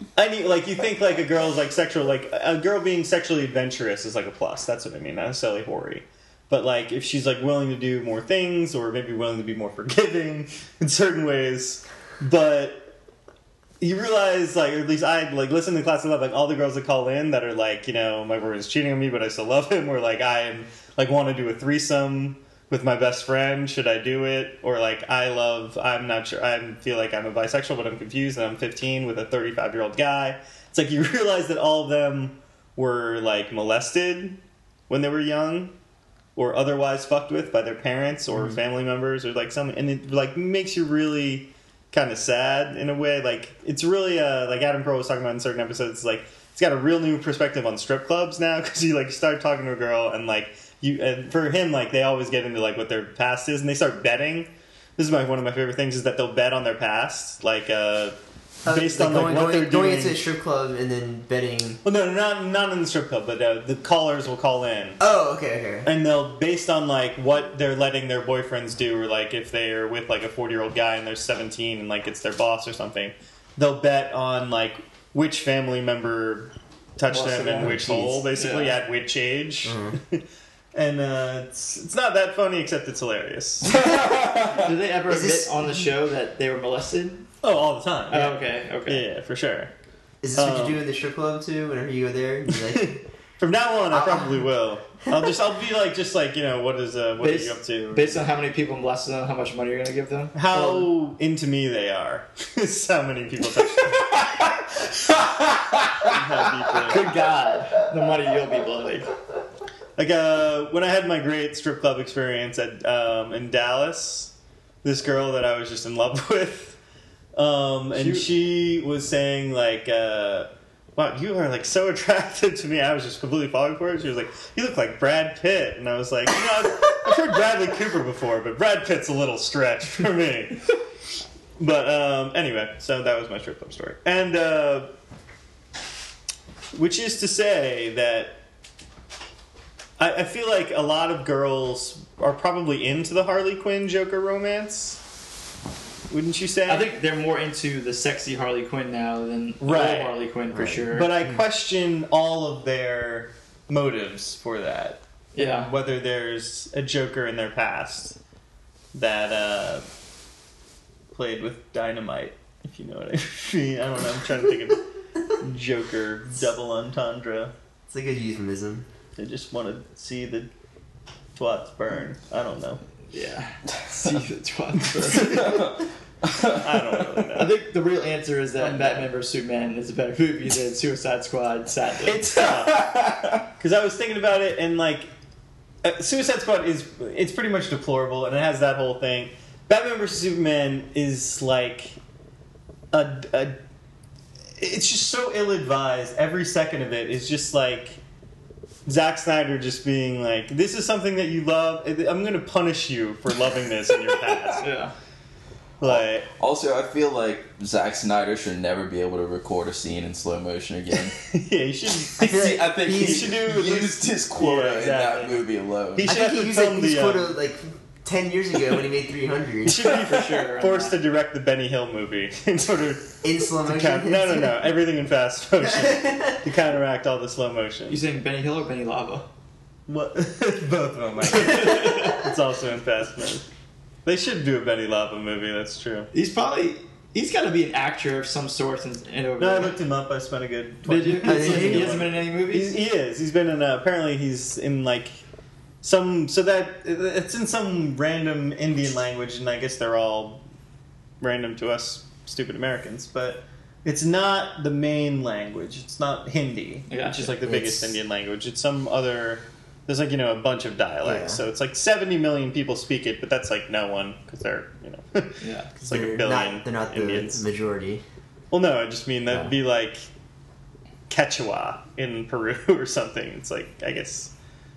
I need like you think like a girl's like sexual like a girl being sexually adventurous is like a plus. That's what I mean, not necessarily hoary. But like if she's like willing to do more things or maybe willing to be more forgiving in certain ways, but you realize like or at least I like listen to Class of Love, like all the girls that call in that are like, you know, my boyfriend's cheating on me but I still love him, or like I am like want to do a threesome with my best friend, should I do it? Or like I love I'm not sure I feel like I'm a bisexual but I'm confused and I'm fifteen with a thirty-five year old guy. It's like you realize that all of them were like molested when they were young or otherwise fucked with by their parents or mm. family members or like something, and it like makes you really kind of sad in a way. Like it's really uh like Adam Carolla was talking about in certain episodes, it's like it's got a real new perspective on strip clubs now because you like start talking to a girl and like you and for him like they always get into like what their past is and they start betting. This is my one of my favorite things is that they'll bet on their past, like uh Uh, based like on going, like what going, they're going doing. into a strip club and then betting. Well, no, not not in the strip club, but uh, the callers will call in. Oh, okay, okay. And they'll, based on like what they're letting their boyfriends do, or like if they're with like a forty year old guy and they're seventeen and like it's their boss or something, they'll bet on like which family member touched Lost them it in all. which Jeez. hole, basically Yeah. at which age. Uh-huh. And uh, it's it's not that funny, except it's hilarious. Did they ever Is admit this- on the show that they were molested? Oh, all the time. Oh, Yeah. okay, okay. Yeah, for sure. Is this what Um, you do in the strip club too? Whenever you go there, you're like, From now on, I Uh, probably will. I'll just I'll be like just like you know what is uh what Based- are you up to? Based on how many people molested them, how much money you're gonna give them? How into me they are. Is how many people touch them. How deeply. Good God, the money you'll be blowing. Like uh, when I had my great strip club experience at um, in Dallas, this girl that I was just in love with, um, and She- she was saying like, uh, "Wow, you are like so attractive to me." I was just completely falling for it. She was like, "You look like Brad Pitt," and I was like, "You know, I've, I've heard Bradley Cooper before, but Brad Pitt's a little stretch for me." But um, anyway, so that was my strip club story, and uh, which is to say that. I, I feel like a lot of girls are probably into the Harley Quinn Joker romance. Wouldn't you say? I think they're more into the sexy Harley Quinn now than the Right. old Harley Quinn for Right. sure. But I question all of their motives for that. yeah, Whether there's a Joker in their past that uh, played with dynamite, if you know what I mean. I don't know. I'm trying to think of Joker double entendre. it's a good euphemism. They just want to see the twats burn. I don't know. yeah. See the twat. I don't really know. I think the real answer is that Batman versus Superman is a better movie than Suicide Squad. Sadly, It's tough because I was thinking about it, and like uh, Suicide Squad is it's pretty much deplorable, and it has that whole thing. Batman versus Superman is like a, a it's just so ill advised. Every second of it is just like Zack Snyder just being like, "This is something that you love. I'm going to punish you for loving this in your past." yeah. Like, Also, I feel like Zack Snyder should never be able to record a scene in slow motion again. yeah, you should. I feel See, like I think he he's- should do- used his quota Yeah, exactly. in that movie alone. He I should think have he to used like, film his the. quota um, like ten years ago when he made three hundred He should be For sure. forced to direct the Benny Hill movie in order in slow to motion. count. No, no, no. Everything in fast motion to counteract all the slow motion. You saying Benny Hill or Benny Lava? What? Both of them. I guess. It's also in fast motion. They should do a Benny Lava movie. That's true. He's probably he's got to be an actor of some sort. And, and over No, I there. looked him up. I spent a good. Did you? Oh, did you? He hasn't been in any He's, movies. he is. He's been in. Uh, apparently, he's in like some. So that it's in some random Indian language, and I guess they're all random to us stupid Americans. But it's not the main language. It's not Hindi, which Gotcha. is like the biggest It's- Indian language. It's some other. There's like you know a bunch of dialects, Yeah. so it's like seventy million people speak it, but that's like no one because they're you know Yeah. it's like they're a billion. Not, they're not the Indians. majority. Well, no, I just mean that'd Oh. be like Quechua in Peru or something. It's like I guess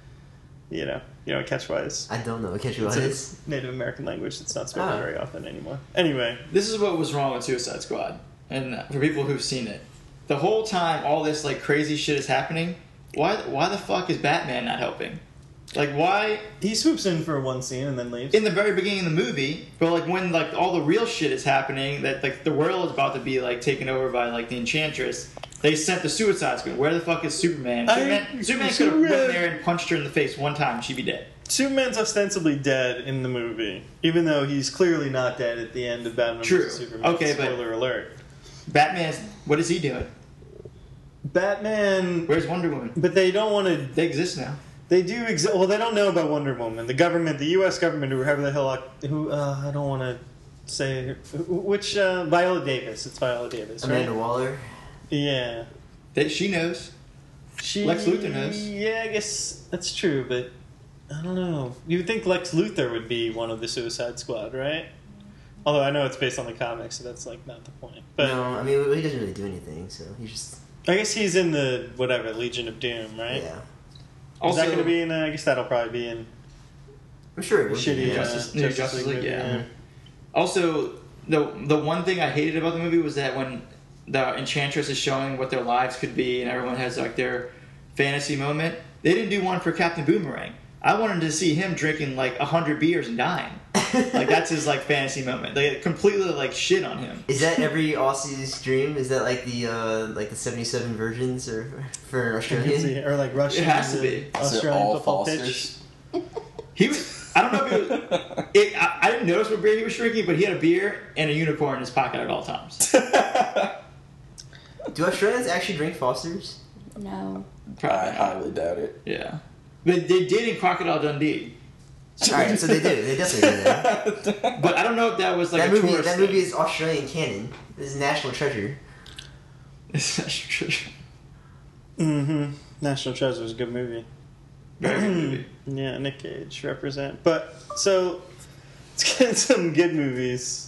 you know you know what Quechua is. I don't know what Quechua It's is. a Native American language that's not spoken Ah. very often anymore. Anyway, This is what was wrong with Suicide Squad, and for people who've seen it, the whole time all this like crazy shit is happening. Why? Why the fuck is Batman not helping? Like, why? He swoops in for one scene and then leaves. In the very beginning of the movie, but like when like all the real shit is happening, that like the world is about to be like taken over by like the Enchantress, they sent the Suicide Squad. Where the fuck is Superman? I- Superman, Superman could have Superman- went there and punched her in the face one time, she'd be dead. Superman's ostensibly dead in the movie, even though he's clearly not dead at the end of Batman True. versus Superman. Okay, but- Spoiler alert. Batman's, what is he doing? Batman, Where's Wonder Woman? but they don't want to. They exist now. They do exist. Well, they don't know about Wonder Woman. The government, the U S government, or whoever the hell, who uh, I don't want to say which uh, Viola Davis. It's Viola Davis, right? Amanda Waller. Yeah. They, she knows. She, Lex Luthor knows. Yeah, I guess that's true, but I don't know. You would think Lex Luthor would be one of the Suicide Squad, right? Although I know it's based on the comics, so that's like not the point. But No, I mean he doesn't really do anything, so he's just I guess he's in the whatever Legion of Doom, right? yeah. Is that going to be in? Uh, I guess that'll probably be in I'm sure it would. shitty be. uh, Justice- New Justice League, movie, yeah. Also, the the one thing I hated about the movie was that when the Enchantress is showing what their lives could be, and everyone has like their fantasy moment, they didn't do one for Captain Boomerang. I wanted to see him drinking like a hundred beers and dying. Like that's his like fantasy moment. They completely like shit on him. Is that every Aussie's dream? Is that like the uh, like the seventy-seven versions or for an Australian? or like Russian. It has to be. Is it Australian all football Fosters? pitch. He was. I don't know if it was. It, I, I didn't notice what beer he was drinking, but he had a beer and a unicorn in his pocket at all times. Do Australians actually drink Fosters? No. I highly doubt it. Yeah, but they did in Crocodile Dundee. All right, so they do. They definitely do that. But I don't know if that was like that a movie. tourist That thing. movie is Australian canon. This is national treasure. Mm-hmm. National Treasure is a good movie. Very good movie. Yeah, Nick Cage represent. But so let's get some good movies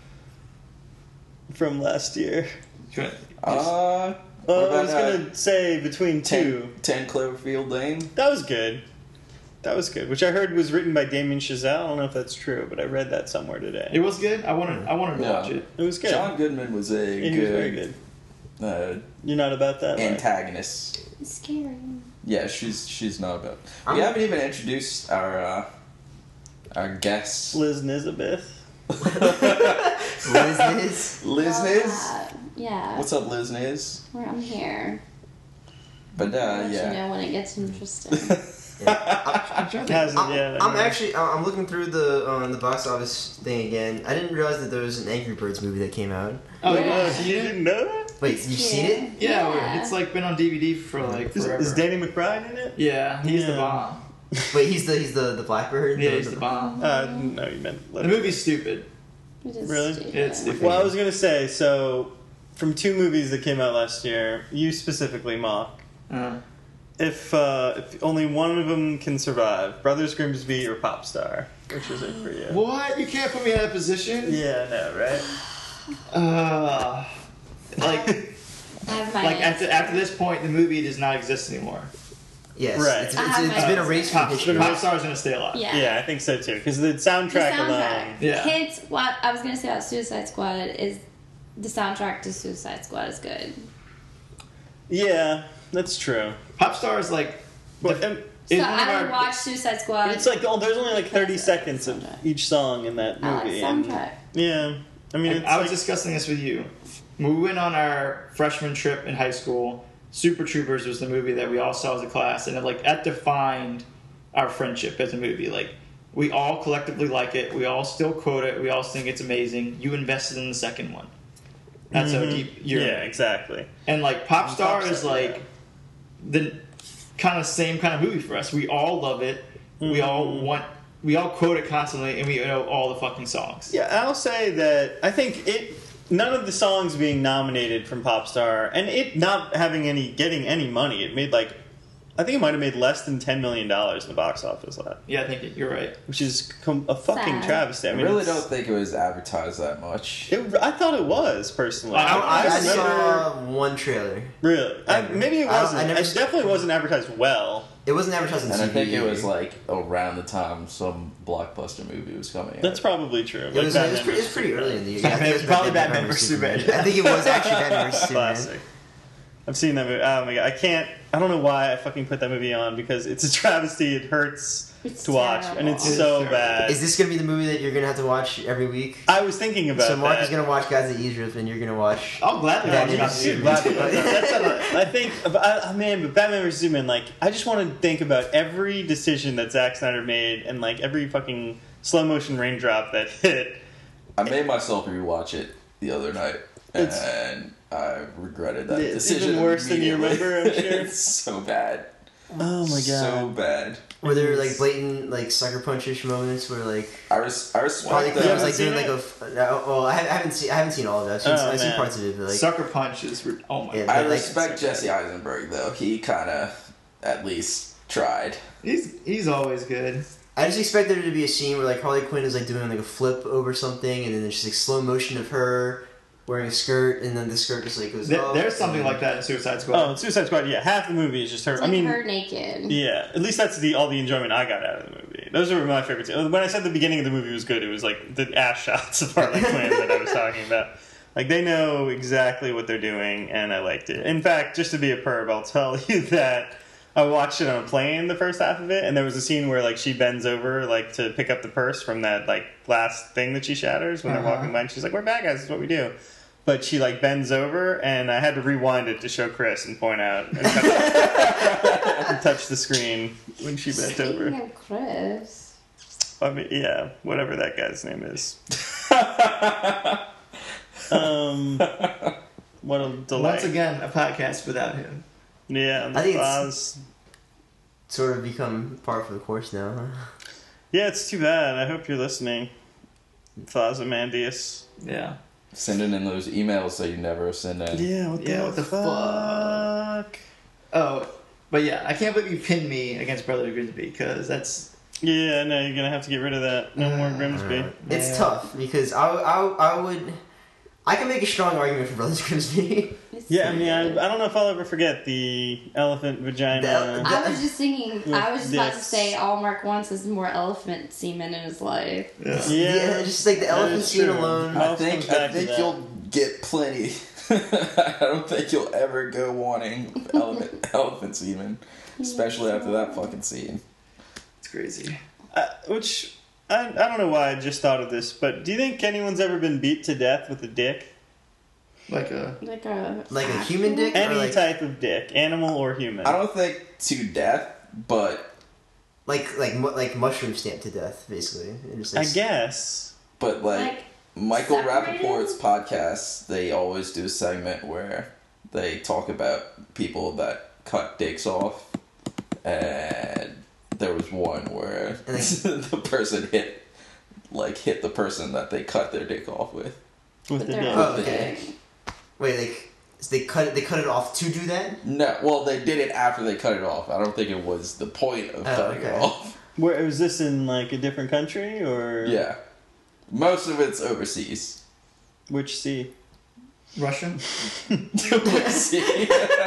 from last year. Uh, Uh, What I about, was gonna say between two. ten, ten Cloverfield Lane. That was good. That was good. Which I heard was written by Damien Chazelle. I don't know if that's true, but I read that somewhere today. It was good. I wanted. I wanted to Yeah. watch it. It was good. John Goodman was a Yeah, he good, was very good. Uh, You're not about that, right? antagonist. It's scary. Yeah, she's she's not about. I'm- We haven't even introduced our uh, our guests. Liz Nisbeth. Liz is. Liz Love Niz. that. Yeah. What's up, Liz Niz? Where I'm here. But uh, I'll let yeah. you know when it gets interesting. I'm trying to. Hasn't I'm, yet. I'm anyway. actually. I'm I'm looking through the um, the box office thing again. I didn't realize that there was an Angry Birds movie that came out. Oh, Yeah. yeah. Oh, You you didn't? didn't know that? Wait, It's you've cute. seen it? Yeah, Yeah. it's like been on D V D for like Is, forever. is Danny McBride in it? Yeah, he's the Yeah. bomb. Wait, he's the he's the the Blackbird. Yeah, he's the bomb. Uh, no, you meant. The movie's stupid. It is Really? stupid. It's stupid. Well, I was gonna say so. From two movies that came out last year, you specifically, Mock. Uh, If uh, if only one of them can survive, Brothers Grimsby or Popstar, which is it for you? what? You can't put me in that position. Yeah, I know, right? Uh, like, I have my like answer. after after this point, the movie does not exist anymore. Yes, Right. it's, I it's, have it's my been a answer. race for Pop, history. Pop Star's gonna stay alive. Yeah. Yeah, I think so too. Because the soundtrack, The soundtrack. alone. Yeah. Kids, what I was gonna say about Suicide Squad is the soundtrack to Suicide Squad is good. Yeah, that's true. Pop Star is like. But, the- um, So is one of I would our- watch Suicide Squad. it's like oh, there's only like thirty Because of seconds the of soundtrack. each song in that I like movie. the and- soundtrack. yeah, I mean, I, it's I was like, discussing this with you. When we went on our freshman trip in high school, Super Troopers was the movie that we all saw as a class, and it, like that defined our friendship as a movie. Like we all collectively like it. We all still quote it. We all think it's amazing. You invested in the second one. That's how mhm. deep you're. Yeah, exactly. And like Pop Star Pop is Star, like the kind of same kind of movie for us. We all love it. We all Mhm. want. We all quote it constantly, and we know all the fucking songs. Yeah, I'll say that I think it. None of the songs being nominated from Popstar, and it not having any getting any money, it made like, I think it might have made less than ten million dollars in the box office, last, Yeah, I think you're right. which is com- a fucking Sad. travesty. I I mean, really it's- don't think it was advertised that much. It, I thought it was personally. I- I, I remember- saw one trailer. really. I, Ever. maybe it I don't- wasn't. I never it s- definitely wasn't advertised well. It wasn't advertised on And T I V. think it was either. like around the time some blockbuster movie was coming out. That's probably true. It Like was, it was, Batman pretty, it was pretty early in the year. Yeah, I think it was Probably Batman Batman versus Superman. I think it was actually Batman versus Superman. Classic. I've seen that movie. Oh my god, I can't. I don't know why I fucking put that movie on because it's a travesty. It hurts It's to watch, and terrible. it's It's so terrible. bad. Is this gonna be the movie that you're gonna have to watch every week? I was thinking about So Mark that. is gonna watch Guys at Eastwood, and you're gonna watch. I'll gladly Yeah, watch dude, Gotham dude, City. Glad- that's not- I think, I, I- man, but Batman versus Superman, like, I just want to think about every decision that Zack Snyder made and, like, every fucking slow motion raindrop that hit. I made myself rewatch it the other night, It's- and I regretted that It's decision. even worse than you immediately. remember, I'm sure. It's so bad. Oh my god. So bad. Were there like blatant like sucker punchish moments where like I, res- I respect Harley You Quinn was haven't like doing seen like a f- no, well I haven't I haven't seen I haven't seen all of it. I've seen, Oh, I've seen man. parts of it, but like Sucker Punch is. Re- oh my Yeah, god. I like- respect Jesse Eisenberg though. He kind of at least tried. He's he's always good. I just expected there to be a scene where like Harley Quinn is like doing like a flip over something, and then there's just like slow motion of her wearing a skirt, and then the skirt just like goes. There, up, there's something and- like that in Suicide Squad. Oh, Suicide Squad, yeah, half the movie is just her. It's I like mean, her naked. yeah, at least that's the all the enjoyment I got out of the movie. Those are my favorites. When I said the beginning of the movie was good, it was like the ass shots of Harley Quinn that I was talking about. Like, they know exactly what they're doing, and I liked it. In fact, just to be a perv, I'll tell you that I watched it on a plane, the first half of it, and there was a scene where, like, she bends over, like, to pick up the purse from that, like, last thing that she shatters when Uh-huh. they're walking by, and she's like, we're bad guys, this is what we do. But she, like, bends over, and I had to rewind it to show Chris and point out and touch, and touch the screen when she bent Speaking over. of Chris, I mean, yeah, whatever that guy's name is. um, what a delight. Once again, a podcast without him. Yeah, I think it's- Oz. sort of become part of the course now. Huh? Yeah, it's too bad. I hope you're listening, Ozymandias. Yeah. Sending in those emails that you never send in. Yeah, what the, Yeah, what the fuck? Oh, but yeah, I can't believe you pinned me against Brother Grimsby because that's Yeah, no, you're gonna have to get rid of that. No more Grimsby. It's Yeah. tough because I, I, I would I can make a strong argument for Brothers Grimsby. it's Yeah, I mean, I, good. I don't know if I'll ever forget the elephant vagina. The- I was just thinking. I was just about to Dicks. say all Mark wants is more elephant semen in his life. yeah. yeah, just like the that elephant is scene true. alone. I'll I think come back I to think that. you'll get plenty. I don't think you'll ever go wanting elephant elephant semen, especially after that fucking scene. It's crazy. Uh, which I, I don't know why I just thought of this, but do you think anyone's ever been beat to death with a dick? Like a Like a Like a human dick? Any Or like, type of dick, animal or human. I don't think to death, but like like mu- like mushroom stamped to death, basically. It just, I like, guess. but like, like Michael separated? Rappaport's podcast, they always do a segment where they talk about people that cut dicks off, and there was one where And the person hit, like hit the person that they cut their dick off with. With with the their dick. Oh, own okay. dick. Wait, like so they cut it, they cut it off to do that? No, well, they did it after they cut it off. I don't think it was the point of Oh, cutting okay. it off. Where was this in like a different country or Yeah, most of it's overseas. which sea? Russian. Overseas.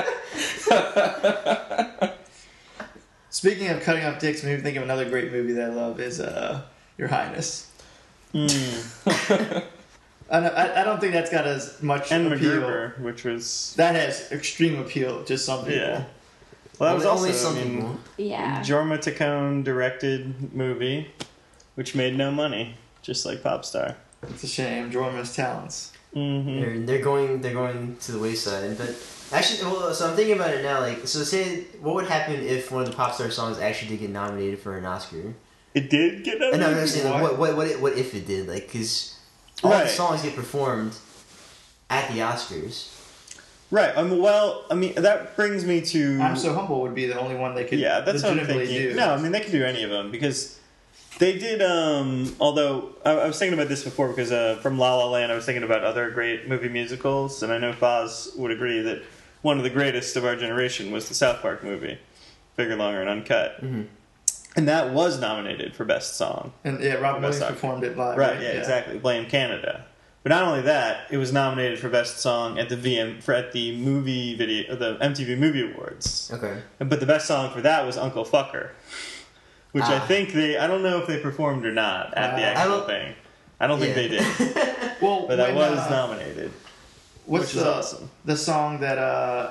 Speaking of cutting off dicks, made me think of another great movie that I love is uh, Your Highness. Mm. I don't, I, I don't think that's got as much And appeal. MacGruber, which was That has extreme appeal to some people. yeah. Well, that was Only- only also some I mean, people. Yeah. Jorma Taccone directed movie, which made no money, just like Popstar. It's a shame. Jorma's talents. Mm-hmm. They're, they're going they're going to the wayside. But actually, well, so I'm thinking about it now. Like, so say what would happen if one of the pop star songs actually did get nominated for an Oscar? It did get Uh, nominated. No, I'm just saying, like, What? what what what what if it did? Like, because all Right. the songs get performed at the Oscars. Right. Um, well, I mean, that brings me to. I'm So Humble would be the only one they could yeah, that's what I'm legitimately thinking. do. No, I mean they could do any of them because they did. Um, although I, I was thinking about this before because uh, from La La Land, I was thinking about other great movie musicals, and I know Foz would agree that one of the greatest of our generation was the South Park movie, Bigger, Longer, and Uncut, Mm-hmm. and that was nominated for Best Song. And yeah, Robin Best Williams Oscar. performed it live. Right, yeah, exactly. Blame Canada. But not only that, it was nominated for Best Song at the V M for at the movie video, the M T V Movie Awards. Okay. But the best song for that was Uncle Fucker, which I Ah. think they, I don't know if they performed or not at the Uh, I actual don't- thing. I don't think they did, Well, but that when, was uh, nominated. What's which is the awesome. the song that uh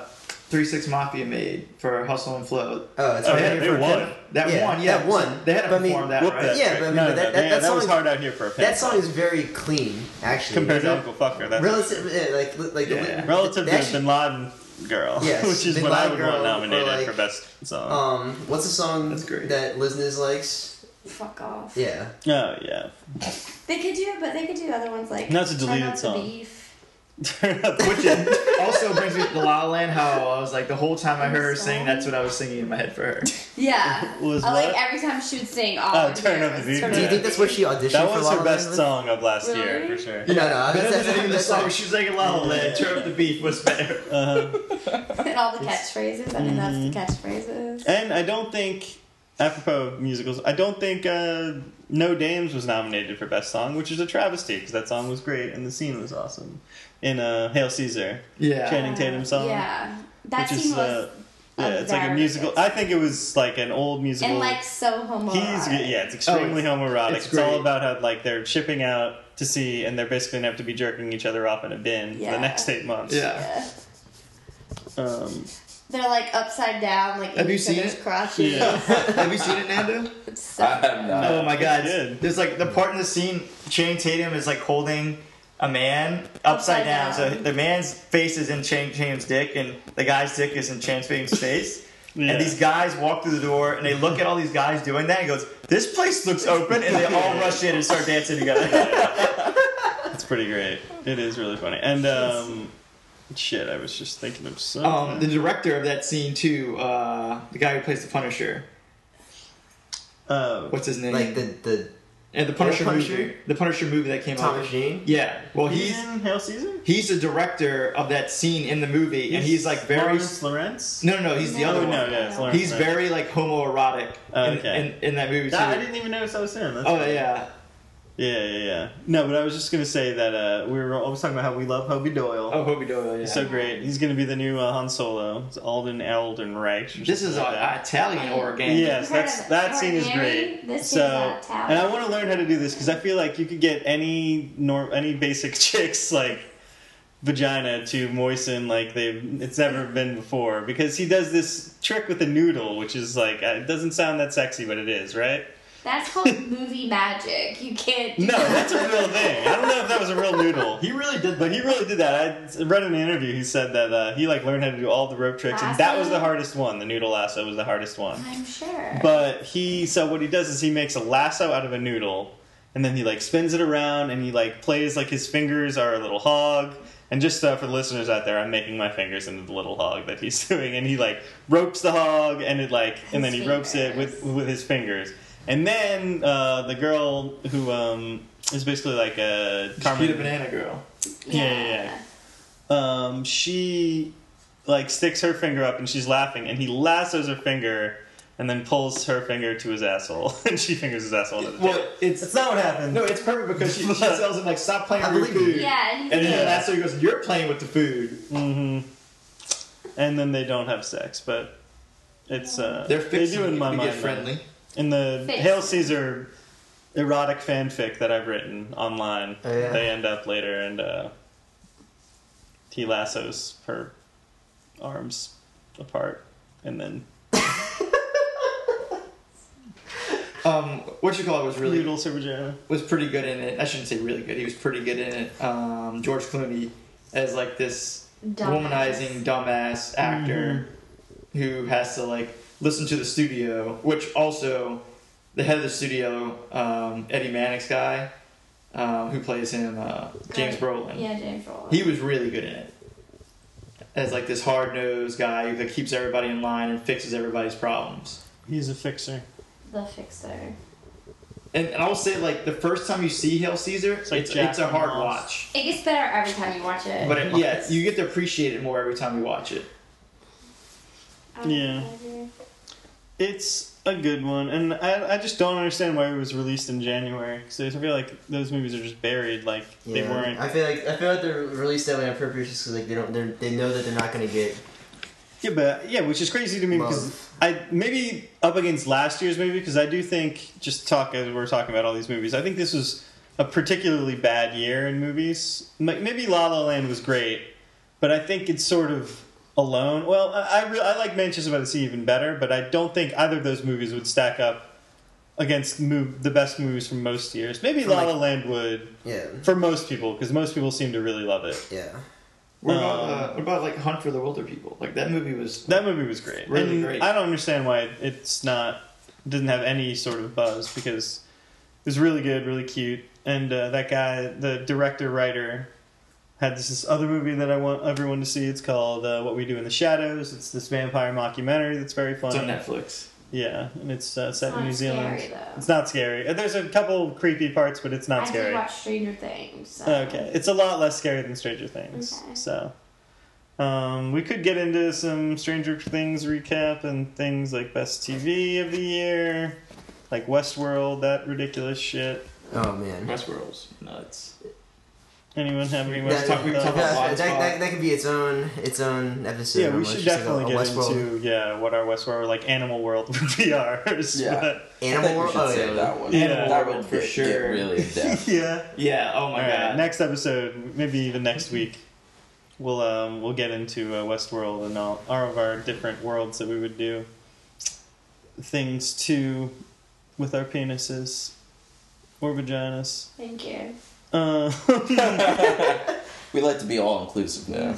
Three Six Mafia made for Hustle and Flow. Oh, that's Oh, right. yeah, had they for- won. That Yeah, one, yeah, that won. They had to But I mean, perform that, Whoop right? that. Yeah, but I mean, no, but that- no, that- yeah, that that was song- hard out here for a That song is very clean, actually. compared to It- Uncle Fucker. That's relative, yeah, like like Yeah. the, relative they to actually- Bin Laden Girl, Yes, which is Bin what I Laden would Girl, want or nominated like, for best song. Um, what's the song That's great. that Liz Niz likes? Fuck off. Yeah. oh yeah, They could do, but they could do other ones like. That's a Turn deleted Up the song. Beef. turn up. Which is, also brings me to La La Land. How I was like the whole time I heard her sing, that's what I was singing in my head for her. Yeah. Was I like what? every time she would sing. All Oh, I would Turn hear Up the was Beat, Turn Do you Up think the that's what Beat. she auditioned That for was La her La best Land? song of last Really? year for sure. No, no, Better that's, than even the that's, song that's, she was like in La La Land. Turn Up the Beef was better. Uh-huh. And all the catchphrases. I mean, Mm-hmm. that's the catchphrases. And I don't think, apropos of musicals, I don't think uh, No Dames was nominated for best song, which is a travesty because that song was great and the scene was awesome in uh, Hail Caesar, Yeah. Channing Tatum song. Yeah. That which scene is was. uh, yeah, a it's like a very musical. good I think it was like an old musical. and like so homoerotic. He's yeah, it's extremely Oh, homoerotic. it's It's, all great. about how like they're shipping out to sea and they're basically gonna have to be jerking each other off in a bin for Yeah. the next eight months. Yeah. Yeah. Um, They're like upside down, like Have in you each seen other's it? crotches. yeah. Have you seen it, Nando? It's so I have not. Oh my god. it's good. There's like the part in the scene Channing Tatum is like holding a man upside, Upside down. down. So the man's face is in Channing Tatum's dick and the guy's dick is in Channing Tatum's face. Yeah. And these guys walk through the door and they look at all these guys doing that and goes, "This place looks open," and they all rush in and start dancing together. It's pretty great. It is really funny. And um, shit, I was just thinking of something. um, the director of that scene too, uh, the guy who plays the Punisher. uh, What's his name? like the the and the Punisher, Punisher? movie. The Punisher movie that came Thomas out. Jane. Yeah. Well, he's he's in Hail Caesar. he's the director of that scene in the movie, and he's like very. Lawrence Lawrence. No, no, no. He's the No. other Oh one. no, yeah, it's Lawrence He's Lawrence. very like homoerotic Oh, in, okay. in, in that movie too. That, I didn't even notice that was him. That's Oh funny. yeah, Yeah, yeah, yeah. No, but I was just gonna say that uh, we were always talking about how we love Hobie Doyle. oh Hobie Doyle. Yeah. He's so great. He's gonna be the new uh, Han Solo. It's Alden Ehrenreich. or this something is like uh, that. Italian organ. Yes, Heard that's of that scene is Ordinary? great. This so, is, uh, Italian. and I want to learn how to do this because I feel like you could get any nor any basic chicks like vagina to moisten like they've it's never been before because he does this trick with a noodle, which is like uh, it doesn't sound that sexy, but it is, right? That's called movie magic. You can't. Do No, that. that's a real thing. I don't know if that was a real noodle. He really did. But he really did that. I read in an interview. He said that uh, he like learned how to do all the rope tricks, and that was the hardest one. The noodle lasso was the hardest one. I'm sure. But he, so what he does is he makes a lasso out of a noodle, and then he like spins it around, and he like plays like his fingers are a little hog. And just uh, for the listeners out there, I'm making my fingers into the little hog that he's doing, and he like ropes the hog, and it like, and then he His ropes it fingers. with with his fingers. And then uh, the girl who um, is basically like a Carmen. Be the banana girl. Yeah, yeah, yeah. Um, she like sticks her finger up and she's laughing, and he lassos her finger and then pulls her finger to his asshole, and she fingers his asshole. To the Well, tail. it's That's not what happened. no, it's perfect because she, she tells him like, "Stop playing I with your believe you. food." Yeah, and, And then Yeah. that's so he goes, "You're playing with the food." hmm And then they don't have sex, but it's uh, They're they fixing do in my to mind. get friendly. In the Fix. Hail Caesar erotic fanfic that I've written online, Oh, yeah. they end up later, and uh, he lassos her arms apart, and then Um, what you call it was really noodles her vagina. was pretty good in it. I shouldn't say really good. He was pretty good in it. Um, George Clooney as like this Dumbass. womanizing dumbass actor who has to like listen to the studio, which also the head of the studio, um, Eddie Mannix guy, um, who plays him, uh, James Brolin. Yeah, James Brolin. He was really good in it. As like this hard nosed guy that keeps everybody in line and fixes everybody's problems. He's a fixer. the fixer. And, and I will say, like the first time you see Hail Caesar, It's it's like it's, Jack a hard and Moss. watch. It gets better every time you watch it. But it, yeah, you get to appreciate it more every time you watch it. I- Yeah. I agree. It's a good one, and I, I just don't understand why it was released in January. Because I feel like those movies are just buried, like they Yeah, weren't. I feel like I feel like they're released that way on purpose just 'cause, like they don't they're, they know that they're not gonna get Yeah, but yeah, which is crazy to me because love. I maybe up against last year's movie because I do think just talk as we're talking about all these movies. I think this was a particularly bad year in movies. Like, maybe La La Land was great, but I think it's sort of alone. Well, I I, re- I like Manchester by the Sea even better, but I don't think either of those movies would stack up against move, the best movies from most years. Maybe From, La like- La Land would Yeah. for most people, because most people seem to really love it. Yeah. What about Um, uh, what about like Hunt for the Wilder People? Like that movie was That movie was great. Really and great. I don't understand why it's not doesn't have any sort of buzz, because it was really good, really cute, and uh, that guy, the director writer, had this, this other movie that I want everyone to see. It's called uh, What We Do in the Shadows. It's this vampire mockumentary that's very it's funny. on Netflix. Yeah, and it's uh, set It's in not New Zealand. scary, though. It's not scary. Uh, There's a couple creepy parts, but it's not I scary. did watch Stranger Things. So. Okay, it's a lot less scary than Stranger Things. Okay. So, um, we could get into some Stranger Things recap and things like best T V of the year, like Westworld, that ridiculous shit. Oh man. Westworld's nuts. Anyone have any That, Westworld talk- we can talk thoughts? about that, Blind that, Spot. that, that could be its own its own episode. Yeah, we almost, should just like definitely a, a get Westworld. into yeah what our Westworld like Animal World V Rs. Yeah. but- I Animal think we World. should Oh save yeah. that one. Yeah. that Animal would for get, sure. get really in depth. yeah. Yeah. Oh my All right, god. next episode, maybe even next week, we'll um, we'll get into uh, Westworld and all, all of our different worlds that we would do things to with our penises or vaginas. Thank you. Uh, We like to be all inclusive now.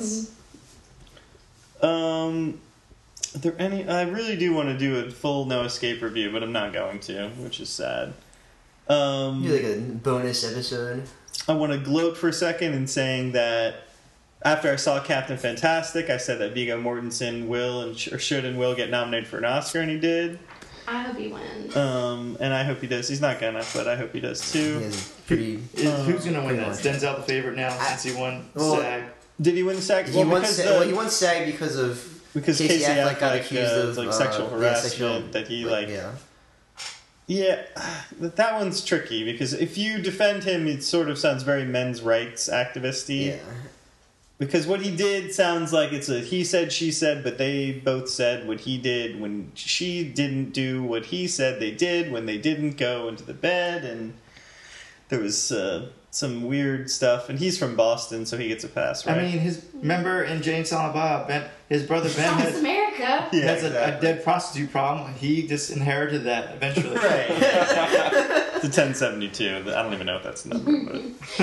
um, are there any? I really do want to do a full No Escape review, but I'm not going to, which is sad. Um, Do like a bonus episode. I want to gloat for a second in saying that after I saw Captain Fantastic, I said that Viggo Mortensen will and sh- or should and will get nominated for an Oscar, and he did. I hope you win. Um, and I hope he does. He's not gonna, but I hope he does He too. has a pretty. Is, Uh, who's gonna win pretty that? much. Is Denzel the favorite now since he won Well, SAG? Did he win the SAG? He Well, won. because Sa- the- well, he won SAG because of because Casey Casey Affleck Affleck got uh, accused of like uh, sexual yeah, harassment sexual- that he like. yeah. Yeah, that that one's tricky because if you defend him, it sort of sounds very men's rights activist-y. Yeah. Because what he did sounds like it's a he said, she said, but they both said what he did when she didn't do what he said they did when they didn't go into the bed, and there was uh, some weird stuff. And he's from Boston, so he gets a pass, right? I mean, his member in Jane Silent Bob, Ben, his brother Ben That's has, America. yeah, has a, a exactly. dead prostitute problem. He just inherited that eventually. Right. It's a ten seventy-two. I don't even know if that's the number,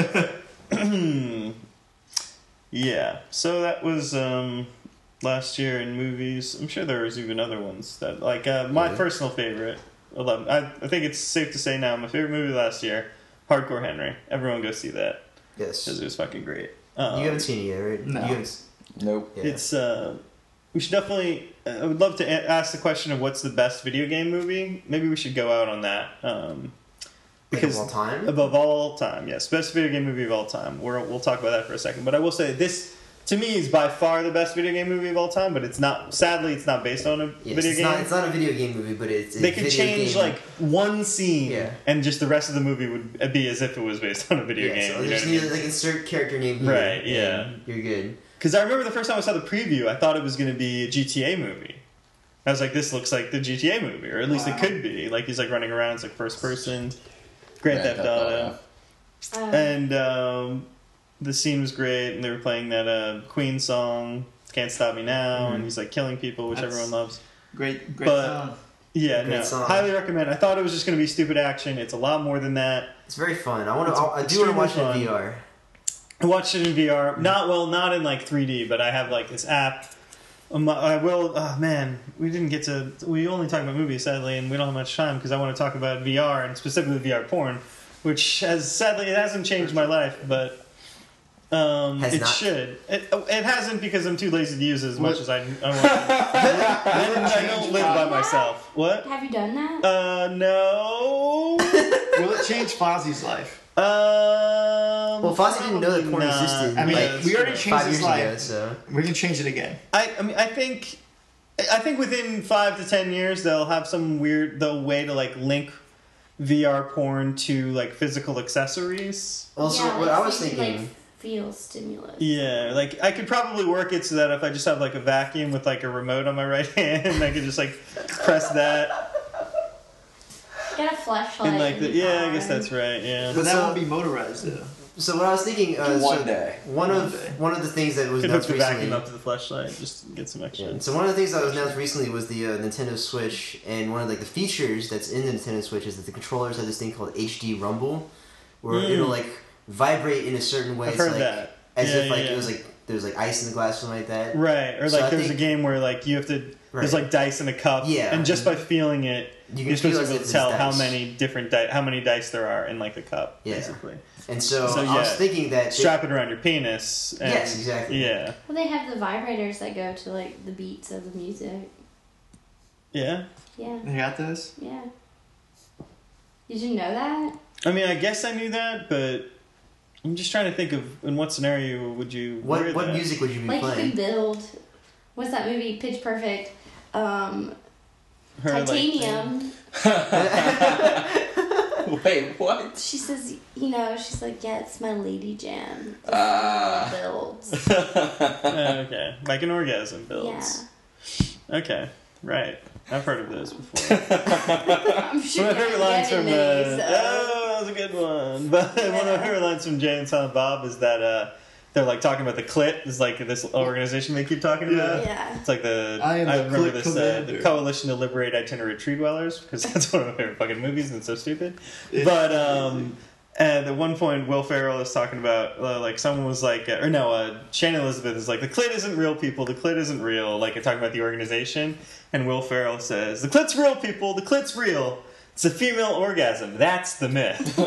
but yeah. So that was um, last year in movies. I'm sure there was even other ones that like uh, my Really? personal favorite. eleven. I, I think it's safe to say now my favorite movie last year, Hardcore Henry. Everyone go see that Yes. because it was fucking great. Um, You haven't seen it yet, right? No. You haven't, s- Nope. yeah. It's uh, we should definitely. I would love to a- ask the question of what's the best video game movie. Maybe we should go out on that. Um, Like of all time? above all time, yes, best video game movie of all time. We're, we'll talk about that for a second. But I will say this to me is by far the best video game movie of all time. But it's not. Sadly, it's not based on a Yes, video it's game. not. It's not a video game movie, but it's. A they could video change game. like one scene, Yeah. and just the rest of the movie would be as if it was based on a video Yeah, game. so you know just what I need mean? to like insert character name here. Right, yeah. and You're good. Because I remember the first time I saw the preview, I thought it was going to be a G T A movie. I was like, this looks like the G T A movie, or at least Wow. it could be. Like, he's like running around, it's like first person, Grand Grand Theft Theft Auto. Um, And um, the scene was great, and they were playing that uh, Queen song, Can't Stop Me Now, and he's like killing people, which That's- everyone loves. Great, great But- song. Yeah, Great no, song. highly recommend. I thought it was just going to be stupid action. It's a lot more than that. It's very fun. I want It's to. I do want to extremely watch it in fun. V R. I watched it in V R. Not well, not in like three D, but I have like this app. Um, I will. Oh man, we didn't get to. We only talk about movies, sadly, and we don't have much time because I want to talk about V R and specifically V R porn, which has sadly it hasn't changed my life, but um, Has it not? should. It, it hasn't because I'm too lazy to use it as What? much as I, I want. To. I don't live by myself. What? have you done that? Uh, no. Will it change Fozzie's life? Um, Well, Fozzie didn't know that porn probably not. existed. I mean, Yeah, we already that's changed Five his years life. ago, so We can change it again. I, I mean, I think, I think within five to ten years they'll have some weird the way to like link V R porn to like physical accessories. also yeah, what like, I was so you can, thinking. like, feel stimulus. Yeah, like I could probably work it so that if I just have like a vacuum with like a remote on my right hand, I could just like press that Get a flashlight. and like in the, your yeah, I car. guess that's right. Yeah, But that So- won't be motorized though. So what I was thinking, uh, One so day. one One of day. one of the things that was Could hook announced the vacuum recently. up to the flashlight, just get some extra. Yeah. So one of the things that was announced recently was the uh, Nintendo Switch, and one of like the features that's in the Nintendo Switch is that the controllers have this thing called H D Rumble, where Mm. it'll like vibrate in a certain way. I've It's heard like, that. as Yeah, if like yeah, it was yeah. like there was like ice in the glass, something like that. Right, or So like I there was a think- game where like you have to. There's Right. like dice in a cup, Yeah. and just by feeling it, You you're can supposed feel to as be if able to there's tell how dice. many different di- how many dice there are in like a cup, Yeah. basically. And so, So, I yeah. was thinking that they- Strap it around your penis. And, Yes, exactly. Yeah, Well, they have the vibrators that go to like the beats of the music. yeah. Yeah, You got this? yeah. Did you know that? I mean, I guess I knew that, but I'm just trying to think of in what scenario would you wear what what that? music would you be Like you playing? can build. What's that movie? Pitch Perfect. Um, Her, like, titanium. Wait, what? She says, you know, she's like, yeah, it's my lady jam. This Ah. is what builds. Uh, okay, like an orgasm builds. Yeah. Okay, right. I've heard of those before. I'm sure One of my you favorite lines haven't from uh, getting many, so. oh, that was a good one. But one of my Yeah. favorite lines from Jay and Silent Bob is that uh, they're like talking about the clit. Is like this organization they keep talking about. Yeah. It's like the I am the remember Clit this uh, the Commander. Coalition to Liberate Itinerant Tree Dwellers because that's one of my favorite fucking movies and it's so stupid. But um, and at one point Will Ferrell is talking about uh, like someone was like uh, or no uh, Shane Elizabeth is like the clit isn't real, people. The clit isn't real. Like talking about the organization, and Will Ferrell says the clit's real, people. The clit's real. It's a female orgasm. That's the myth.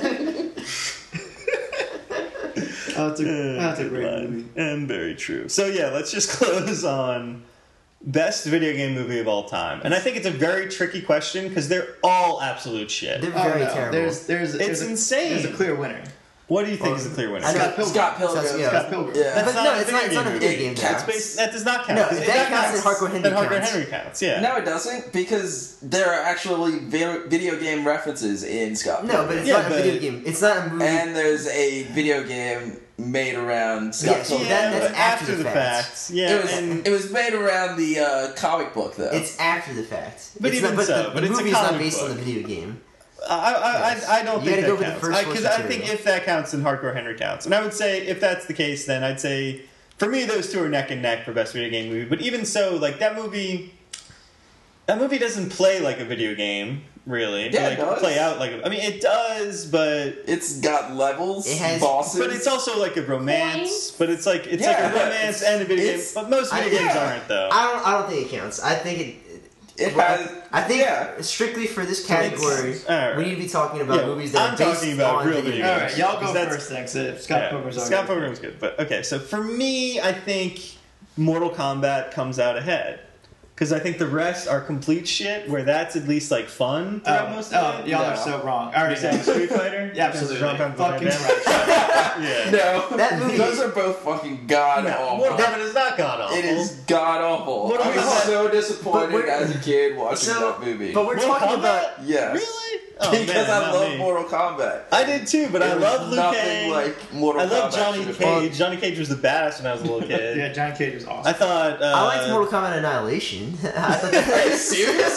Oh, that's a, Uh, that's a good great line. movie. And very true. So yeah, let's just close on best video game movie of all time. And I think it's a very tricky question because they're all absolute shit. They're Oh, very no. terrible. There's, there's, It's there's a, insane. There's a clear winner. What do you think Well, is the clear winner? I know- Scott Pilgrim. Scott Pilgrim. Sounds- yeah. Scott Pilgrim. Yeah. That's But not no, a it's not. It's not a video video game. game. It That's Counts. based, that does not count. No, 'cause if if that counts, then Hardcore Henry then Hardcore counts. Henry counts. Yeah. No, it doesn't, because there are actually vi- video game references in Scott No, Pilgrim. but it's Yeah, not a but- video game. It's not a movie. And there's a video game made around Scott Yes, Pilgrim. that- Yeah, that's but after after the the fact. fact. Yeah, It was, and it was made around the uh, comic book, though. It's after the fact. But it's even not, but so, the, but the it's a movie is not comic based on book. the video game. I, I, Yes. I, I don't You think gotta that go with the counts. first Because source I, think material. if that counts, then Hardcore Henry counts. And I would say if that's the case, then I'd say for me those two are neck and neck for best video game movie. But even so, like that movie, that movie doesn't play like a video game, really. Yeah, like, it does. Play out like a, I mean, it does, but It's got levels, It has- bosses. but it's also like a romance. Points. But it's like it's Yeah, like a romance and a video game. it's- But most I- video games yeah. aren't though. I don't. I don't think it counts. I think it. It well, has. I think yeah. strictly for this category, Alright. we need to be talking about Yeah, movies that I'm are based talking about on real video video games. All right, y'all go Because that's- first then, 'cause if Scott Yeah, Pilgrim's already. Scott Pilgrim's good, but okay. So for me, I think Mortal Kombat comes out ahead because I think the rest are complete shit. Where that's at least like fun throughout Oh, most oh, of it. y'all No. are so wrong. You're All right, saying guys. Street Fighter? Yeah, absolutely. Jean-Claude Fucking Van right. Damme? Yeah. No, That movie- Those are both fucking god No, awful. Mortal Kombat is not god awful. It is god awful. Mortal I was Kombat- so But disappointed we're- as a kid watching So, that movie. but we're Mortal talking Kombat? about. yes, Really? Oh, because man, I not love me. Mortal Kombat. I did too, but I It was love Liu nothing Kang. like Mortal I love Kombat Johnny should have Cage. been. Johnny Cage was the badass when I was a little kid. Yeah, Johnny Cage was awesome. I thought. Uh, I liked Mortal Kombat Annihilation. I thought that Are you serious?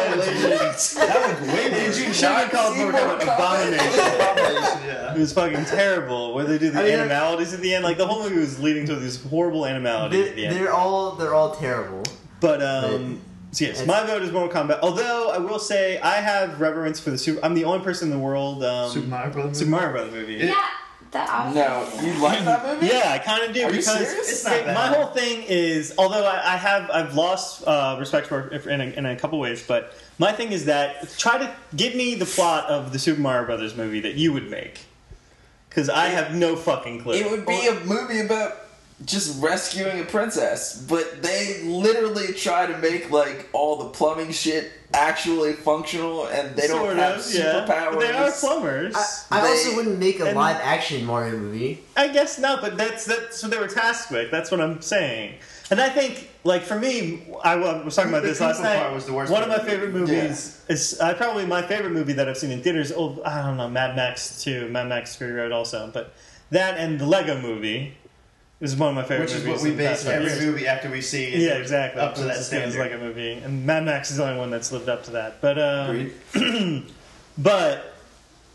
that was way Did worse. you should have called see Mortal Mortal Kombat Abomination? Yeah. It was fucking terrible. Where they do the I mean, animalities at the end, like the whole movie was leading to these horrible animalities they're, at the end. they're all they're all terrible. But um, so yes, It's- my vote is Mortal Kombat. Although I will say I have reverence for the Super. I'm the only person in the world. Um, Super Mario Brothers. Super Mario Brother movie. Yeah, that obviously. No, you like that movie? Yeah, I kind of do Are you because serious? It's not okay, bad. my whole thing is, although I, I have I've lost uh, respect for it in a, in a couple ways, but my thing is that try to give me the plot of the Super Mario Brothers movie that you would make, because I have no fucking clue. It would be a movie about just rescuing a princess, but they literally try to make like all the plumbing shit actually functional, and they don't Sort have of, yeah. superpowers. They are plumbers. I, I They- also wouldn't make a and- live action Mario movie. I guess not, but that's that's what they were tasked with. That's what I'm saying. And I think, like for me, I wa- was talking about The this last Koopa night. part was the worst One of part. my favorite movies is uh, probably my favorite movie that I've seen in theaters. Oh, I don't know, Mad Max too, Mad Max Fury Road also, but that and the Lego Movie is one of my favorite Which is movies. what we in the past base every five years. movie after we see. it Yeah, exactly. Up to that It's the same as standard. Lego Movie, and Mad Max is the only one that's lived up to that. But um, Agreed. but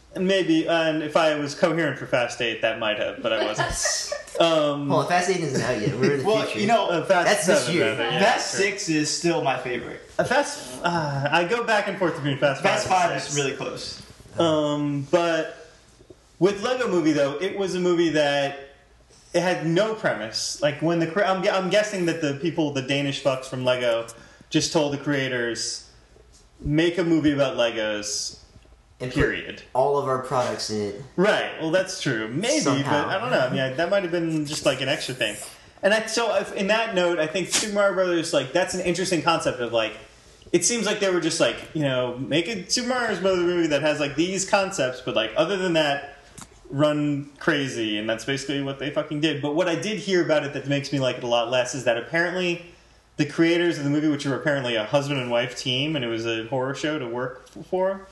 Maybe, and if I was coherent for Fast Eight, that might have, but I wasn't. Um, Well, Fast Eight isn't out yet. We're in the Well, future. you know, uh, Fast That's this Seven, year. rather, yeah, Fast sure. Six is still my favorite. Uh, Fast, uh, I go back and forth between Fast Five. Fast and Five six. is really close. Um, but with Lego Movie though, it was a movie that it had no premise. Like when the cre- I'm, gu- I'm guessing that the people, the Danish fucks from Lego, just told the creators, make a movie about Legos. and put Period. all of our products in it. Right. Well, that's true. Maybe, Somehow. but I don't know. I mean, I, that might have been just like an extra thing. And I, so, if, in that note, I think Super Mario Brothers, like, that's an interesting concept of like, it seems like they were just like, you know, make a Super Mario Brothers movie that has like these concepts, but like other than that, run crazy, and that's basically what they fucking did. But what I did hear about it that makes me like it a lot less is that apparently the creators of the movie, which were apparently a husband and wife team, and it was a horror show to work for.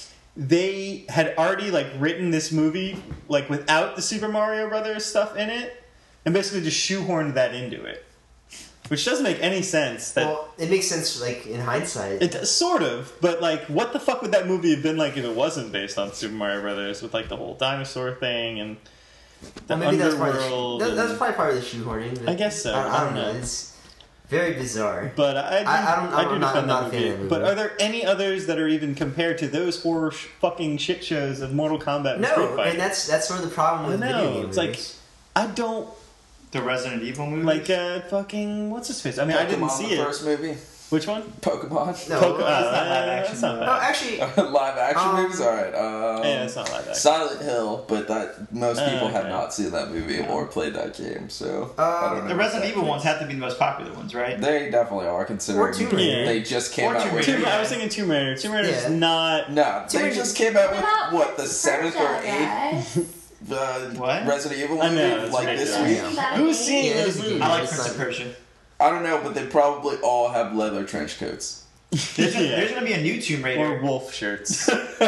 They had already like written this movie like without the Super Mario Brothers stuff in it, and basically just shoehorned that into it, which doesn't make any sense. That Well, it makes sense, like, in hindsight. it does, sort of, but like, what the fuck would that movie have been like if it wasn't based on Super Mario Brothers with like the whole dinosaur thing and the Well, maybe that's part of the, underworld? that, that's and- probably part of the shoehorning. But I guess so. I, I don't know. It's very bizarre. But I, do, I- I don't- I do I'm not- defend I'm not that a fan movie. of that But movie. are there any others that are even compared to those horror sh- fucking shit shows of Mortal Kombat and Street No, Fighter? and that's that's sort of the problem with I know, video game it's like- movies. I don't The Resident Evil movie. like uh, fucking what's his face. I mean, I didn't Pokemon, see the it. first movie. Which one? Pokemon. No, Poke- it's uh, not live action, That's not though. No, bad. actually, Live action Um, movies, all right. Um, Yeah, it's not like that. Silent Hill, but that most Oh, people have okay. not seen that movie or played that game, so Uh, I don't know. the Resident exactly. Evil ones have to be the most popular ones, right? They definitely are considering Or Tomb Raider. they just came Or out Tomb with. Raider. Tomb, Yeah. I was thinking Tomb Raider. Tomb Raider's Yeah. not. No, they Raider- just came out with What about what the Prince seventh or Persia, eighth guys? the What? Resident Evil I movie know, it's like this ridiculous. week. Isn't that Who's amazing? seeing Yeah, it those is a movies? good I like It's Prince of not- Persia. I don't know, but they probably all have leather trench coats. There's, gonna, Yeah. there's gonna be a new Tomb Or Raider. wolf shirts.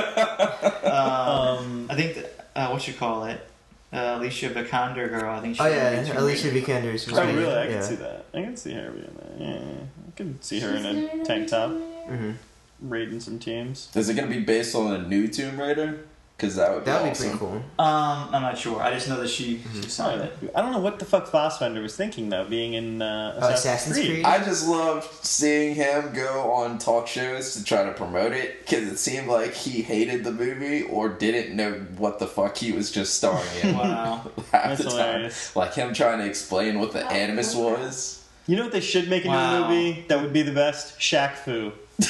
Um, um, I think that, uh, what you call it, uh, Alicia Vikander girl. I think. She oh yeah, Tomb Alicia Raider. Vikander. was oh, great. really? I can yeah. see that. I can see her being there. Yeah, I can see her She's in doing a tank top, Mm-hmm. raiding some teams. Is it going to be based on a new Tomb Raider? Because that would be That would be awesome. pretty cool. Um, I'm not sure. I just know that she, she signed it. I don't know what the fuck Fassbender was thinking though, being in uh, Uh, Assassin's, Assassin's Creed. Creed? I just loved seeing him go on talk shows to try to promote it because it seemed like he hated the movie or didn't know what the fuck he was just starring in Wow. half That's the time. hilarious. Like him trying to explain what the animus was. You know what they should make into Wow. a movie that would be the best? Shaq Fu.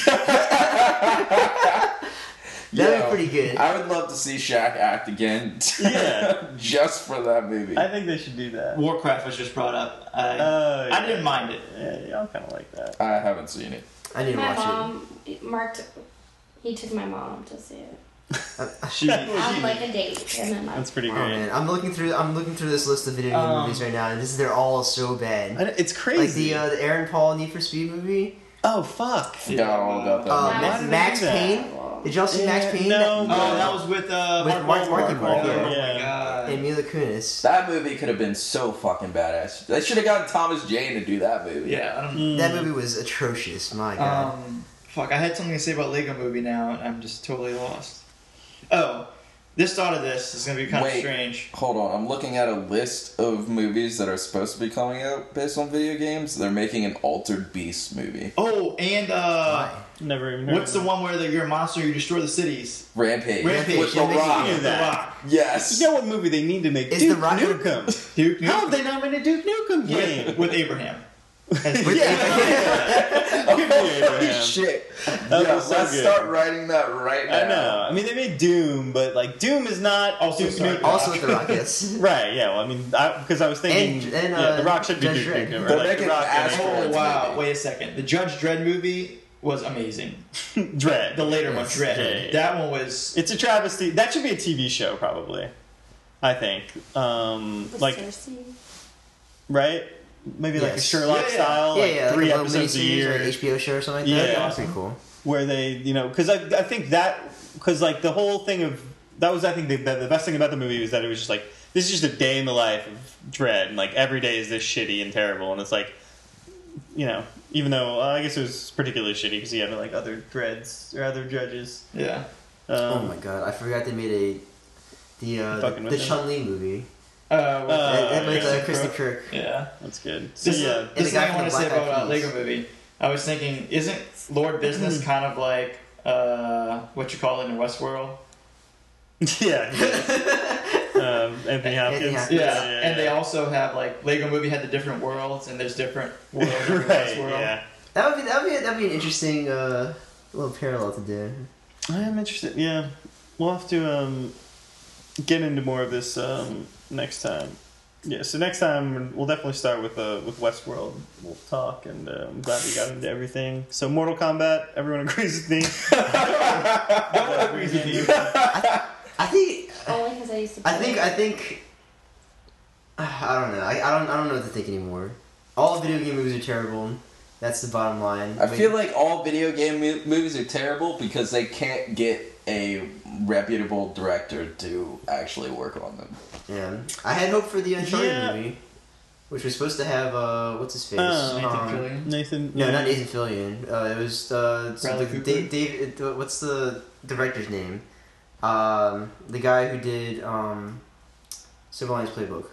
That'd Yo, be pretty good. I would love to see Shaq act again. Yeah. just for that movie. I think they should do that. Warcraft was just brought up. I, Oh, I yeah. didn't mind it. Yeah, yeah, I'm kind of like that. I haven't seen it. I need to My watch mom, Mark, took, he took my mom to see it She, on like a date, and then my That's pretty it. Oh great. man, I'm looking through. I'm looking through this list of video game Um, movies right now, and this they're all so I bad. know, it's Like crazy. the uh, the Aaron Paul Need for Speed movie. oh fuck. Forgot all about that. Uh, Why Ma- did they Max do that? Payne. Did y'all see Max Yeah, Payne? no, That- oh, that was with uh, With Mark- Marky Wahlberg. Mark, Oh yeah. my Yeah. god. and Mila Kunis. That movie could have been so fucking badass. They should have gotten Thomas Jane to do that movie. Yeah, I don't. Mm. That movie was atrocious. My god. Um, fuck, I had something to say about Lego Movie now, and I'm just totally lost. Oh, this thought of this is gonna be kind of Wait. strange. Hold on, I'm looking at a list of movies that are supposed to be coming out based on video games. They're making an Altered Beast movie. Oh, and uh, Why? Never even heard what's the of one where the, you're a monster, you destroy the cities? Rampage. Rampage, With yeah, The they- Rock. knew The that. Rock. Yes. You know what movie they need to make? Is Duke The Rock gonna- Nukem. Duke How have they not made a Duke Nukem game? with, with Abraham. As- With Holy shit. That yeah, was so let's good. start writing that right now. I know. I mean, they made Doom, but like Doom is not Also Duke sorry. Nukem. Also with the Rockets. Right? Yeah. Well, I mean, because I, was thinking, And- and, yeah, uh, The Rock should be Judge Duke Dredd. Nukem. Or They're like The making Rock and asshole- Oh It's wow! movie. Wait a second. The Judge Dredd movie was amazing. Dredd. The later Yes. one, Dredd. Yeah, yeah. That one was. It's a travesty. That should be a T V show, probably. I think. Um, with like, Cersei. right? Maybe like a Yes. Sherlock Yeah, yeah. style, yeah, like yeah, three like a little episodes a miniseries, year. like H B O show or something like Yeah. that. Yeah. That's pretty cool. Where they, you know, because I, I think that, because like the whole thing of, that was, I think, the, the best thing about the movie was that it was just like, this is just a day in the life of Dredd, and like every day is this shitty and terrible, and it's like, you know, even though uh, I guess it was particularly shitty because he had like other Dreads or other judges. Yeah. Um, Oh my god, I forgot they made a the uh, Fucking the, with the him. Chun Li movie. Uh, Uh, and, with yeah. uh, Kristen Kirk. yeah. That's good. So, This, yeah. is, this is the guy thing I from want to the say Black about Eyed uh, Peas. Lego Movie. I was thinking, isn't Lord Business kind of like uh, what you call it in Westworld? yeah. um, Anthony Hopkins. Anthony Yeah, Hopkins. yeah, and they yeah. also have like Lego Movie had the different worlds, and there's different worlds in right. Westworld. Yeah. That would be that would be that would be an interesting uh, little parallel to do. I am interested. Yeah, we'll have to um, get into more of this um, next time. Yeah, so next time we'll definitely start with uh, with Westworld. We'll talk, and uh, I'm glad we got into everything. So Mortal Kombat, everyone agrees with me. No one agrees with you. I think Only because I used to. Play. I think I think I don't know. I, I don't I don't know what to think anymore. All video game movies are terrible. That's the bottom line. I feel like all video game mo- movies are terrible because they can't get a reputable director to actually work on them. Yeah, I had hope for the Uncharted Yeah. movie, which was supposed to have uh, what's his face? Uh, Nathan Um, Fillion. Nathan. No, yeah. not Nathan Fillion. Uh, it was uh, so Bradley the- Cooper? Dave, Dave. uh, What's the director's name? Um, the guy who did um, Civil Lines Playbook.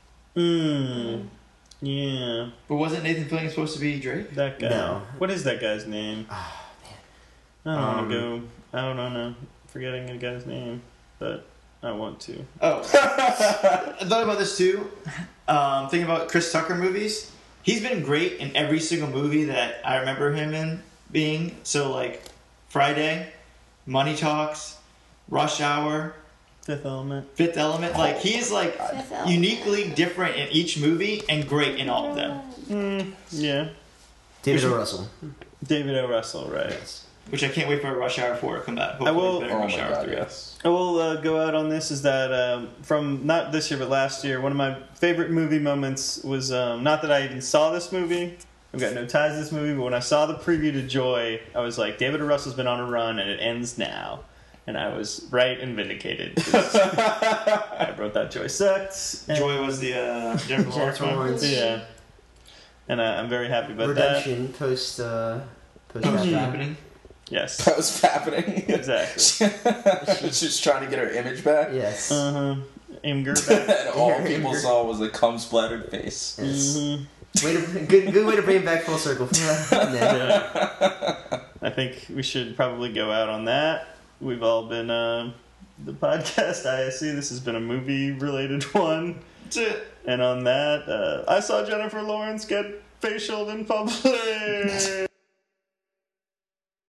Mm, yeah, But wasn't Nathan Fillion supposed to be Drake? that guy. No. What is that guy's name? Ah, I don't want Um, to go. I don't know. No, forgetting the guy's name, but I want to. Oh, I thought about this too. Um, thinking about Chris Tucker movies, he's been great in every single movie that I remember him in being. So like Friday, Money Talks, Rush Hour, Fifth Element. Fifth Element. Like he is like Fifth Element. uniquely different in each movie and great in all of them. Mm, yeah, David Which- O. Russell. David O. Russell, right? Which I can't wait for Rush Hour four to come out. Hopefully I will- it's better Oh than my Rush Hour god, three. yes. I will uh, go out on this is that um, from not this year but last year, one of my favorite movie moments was um, not that I even saw this movie. I've got no ties to this movie, but when I saw the preview to Joy, I was like, David O. Russell's been on a run and it ends now. And I was right and vindicated. 'Cause I wrote that Joy sucked. And- Joy was the uh, Jennifer Lawrence Jennifer one. Lawrence. Yeah. And I, I'm very happy about Redemption post uh, post That was that. happening. that. Yes. That was happening. Exactly. She's just trying to get her image back. Yes. Uh-huh. Imgur back. And all people saw was a cum splattered face. Yes. Mhm. Way to, good, good way to bring it back full circle. Nah. Yeah. I think we should probably go out on that. We've all been uh, the podcast I S C. This has been a movie related one. That's it. And on that, uh, I saw Jennifer Lawrence get facialed in public.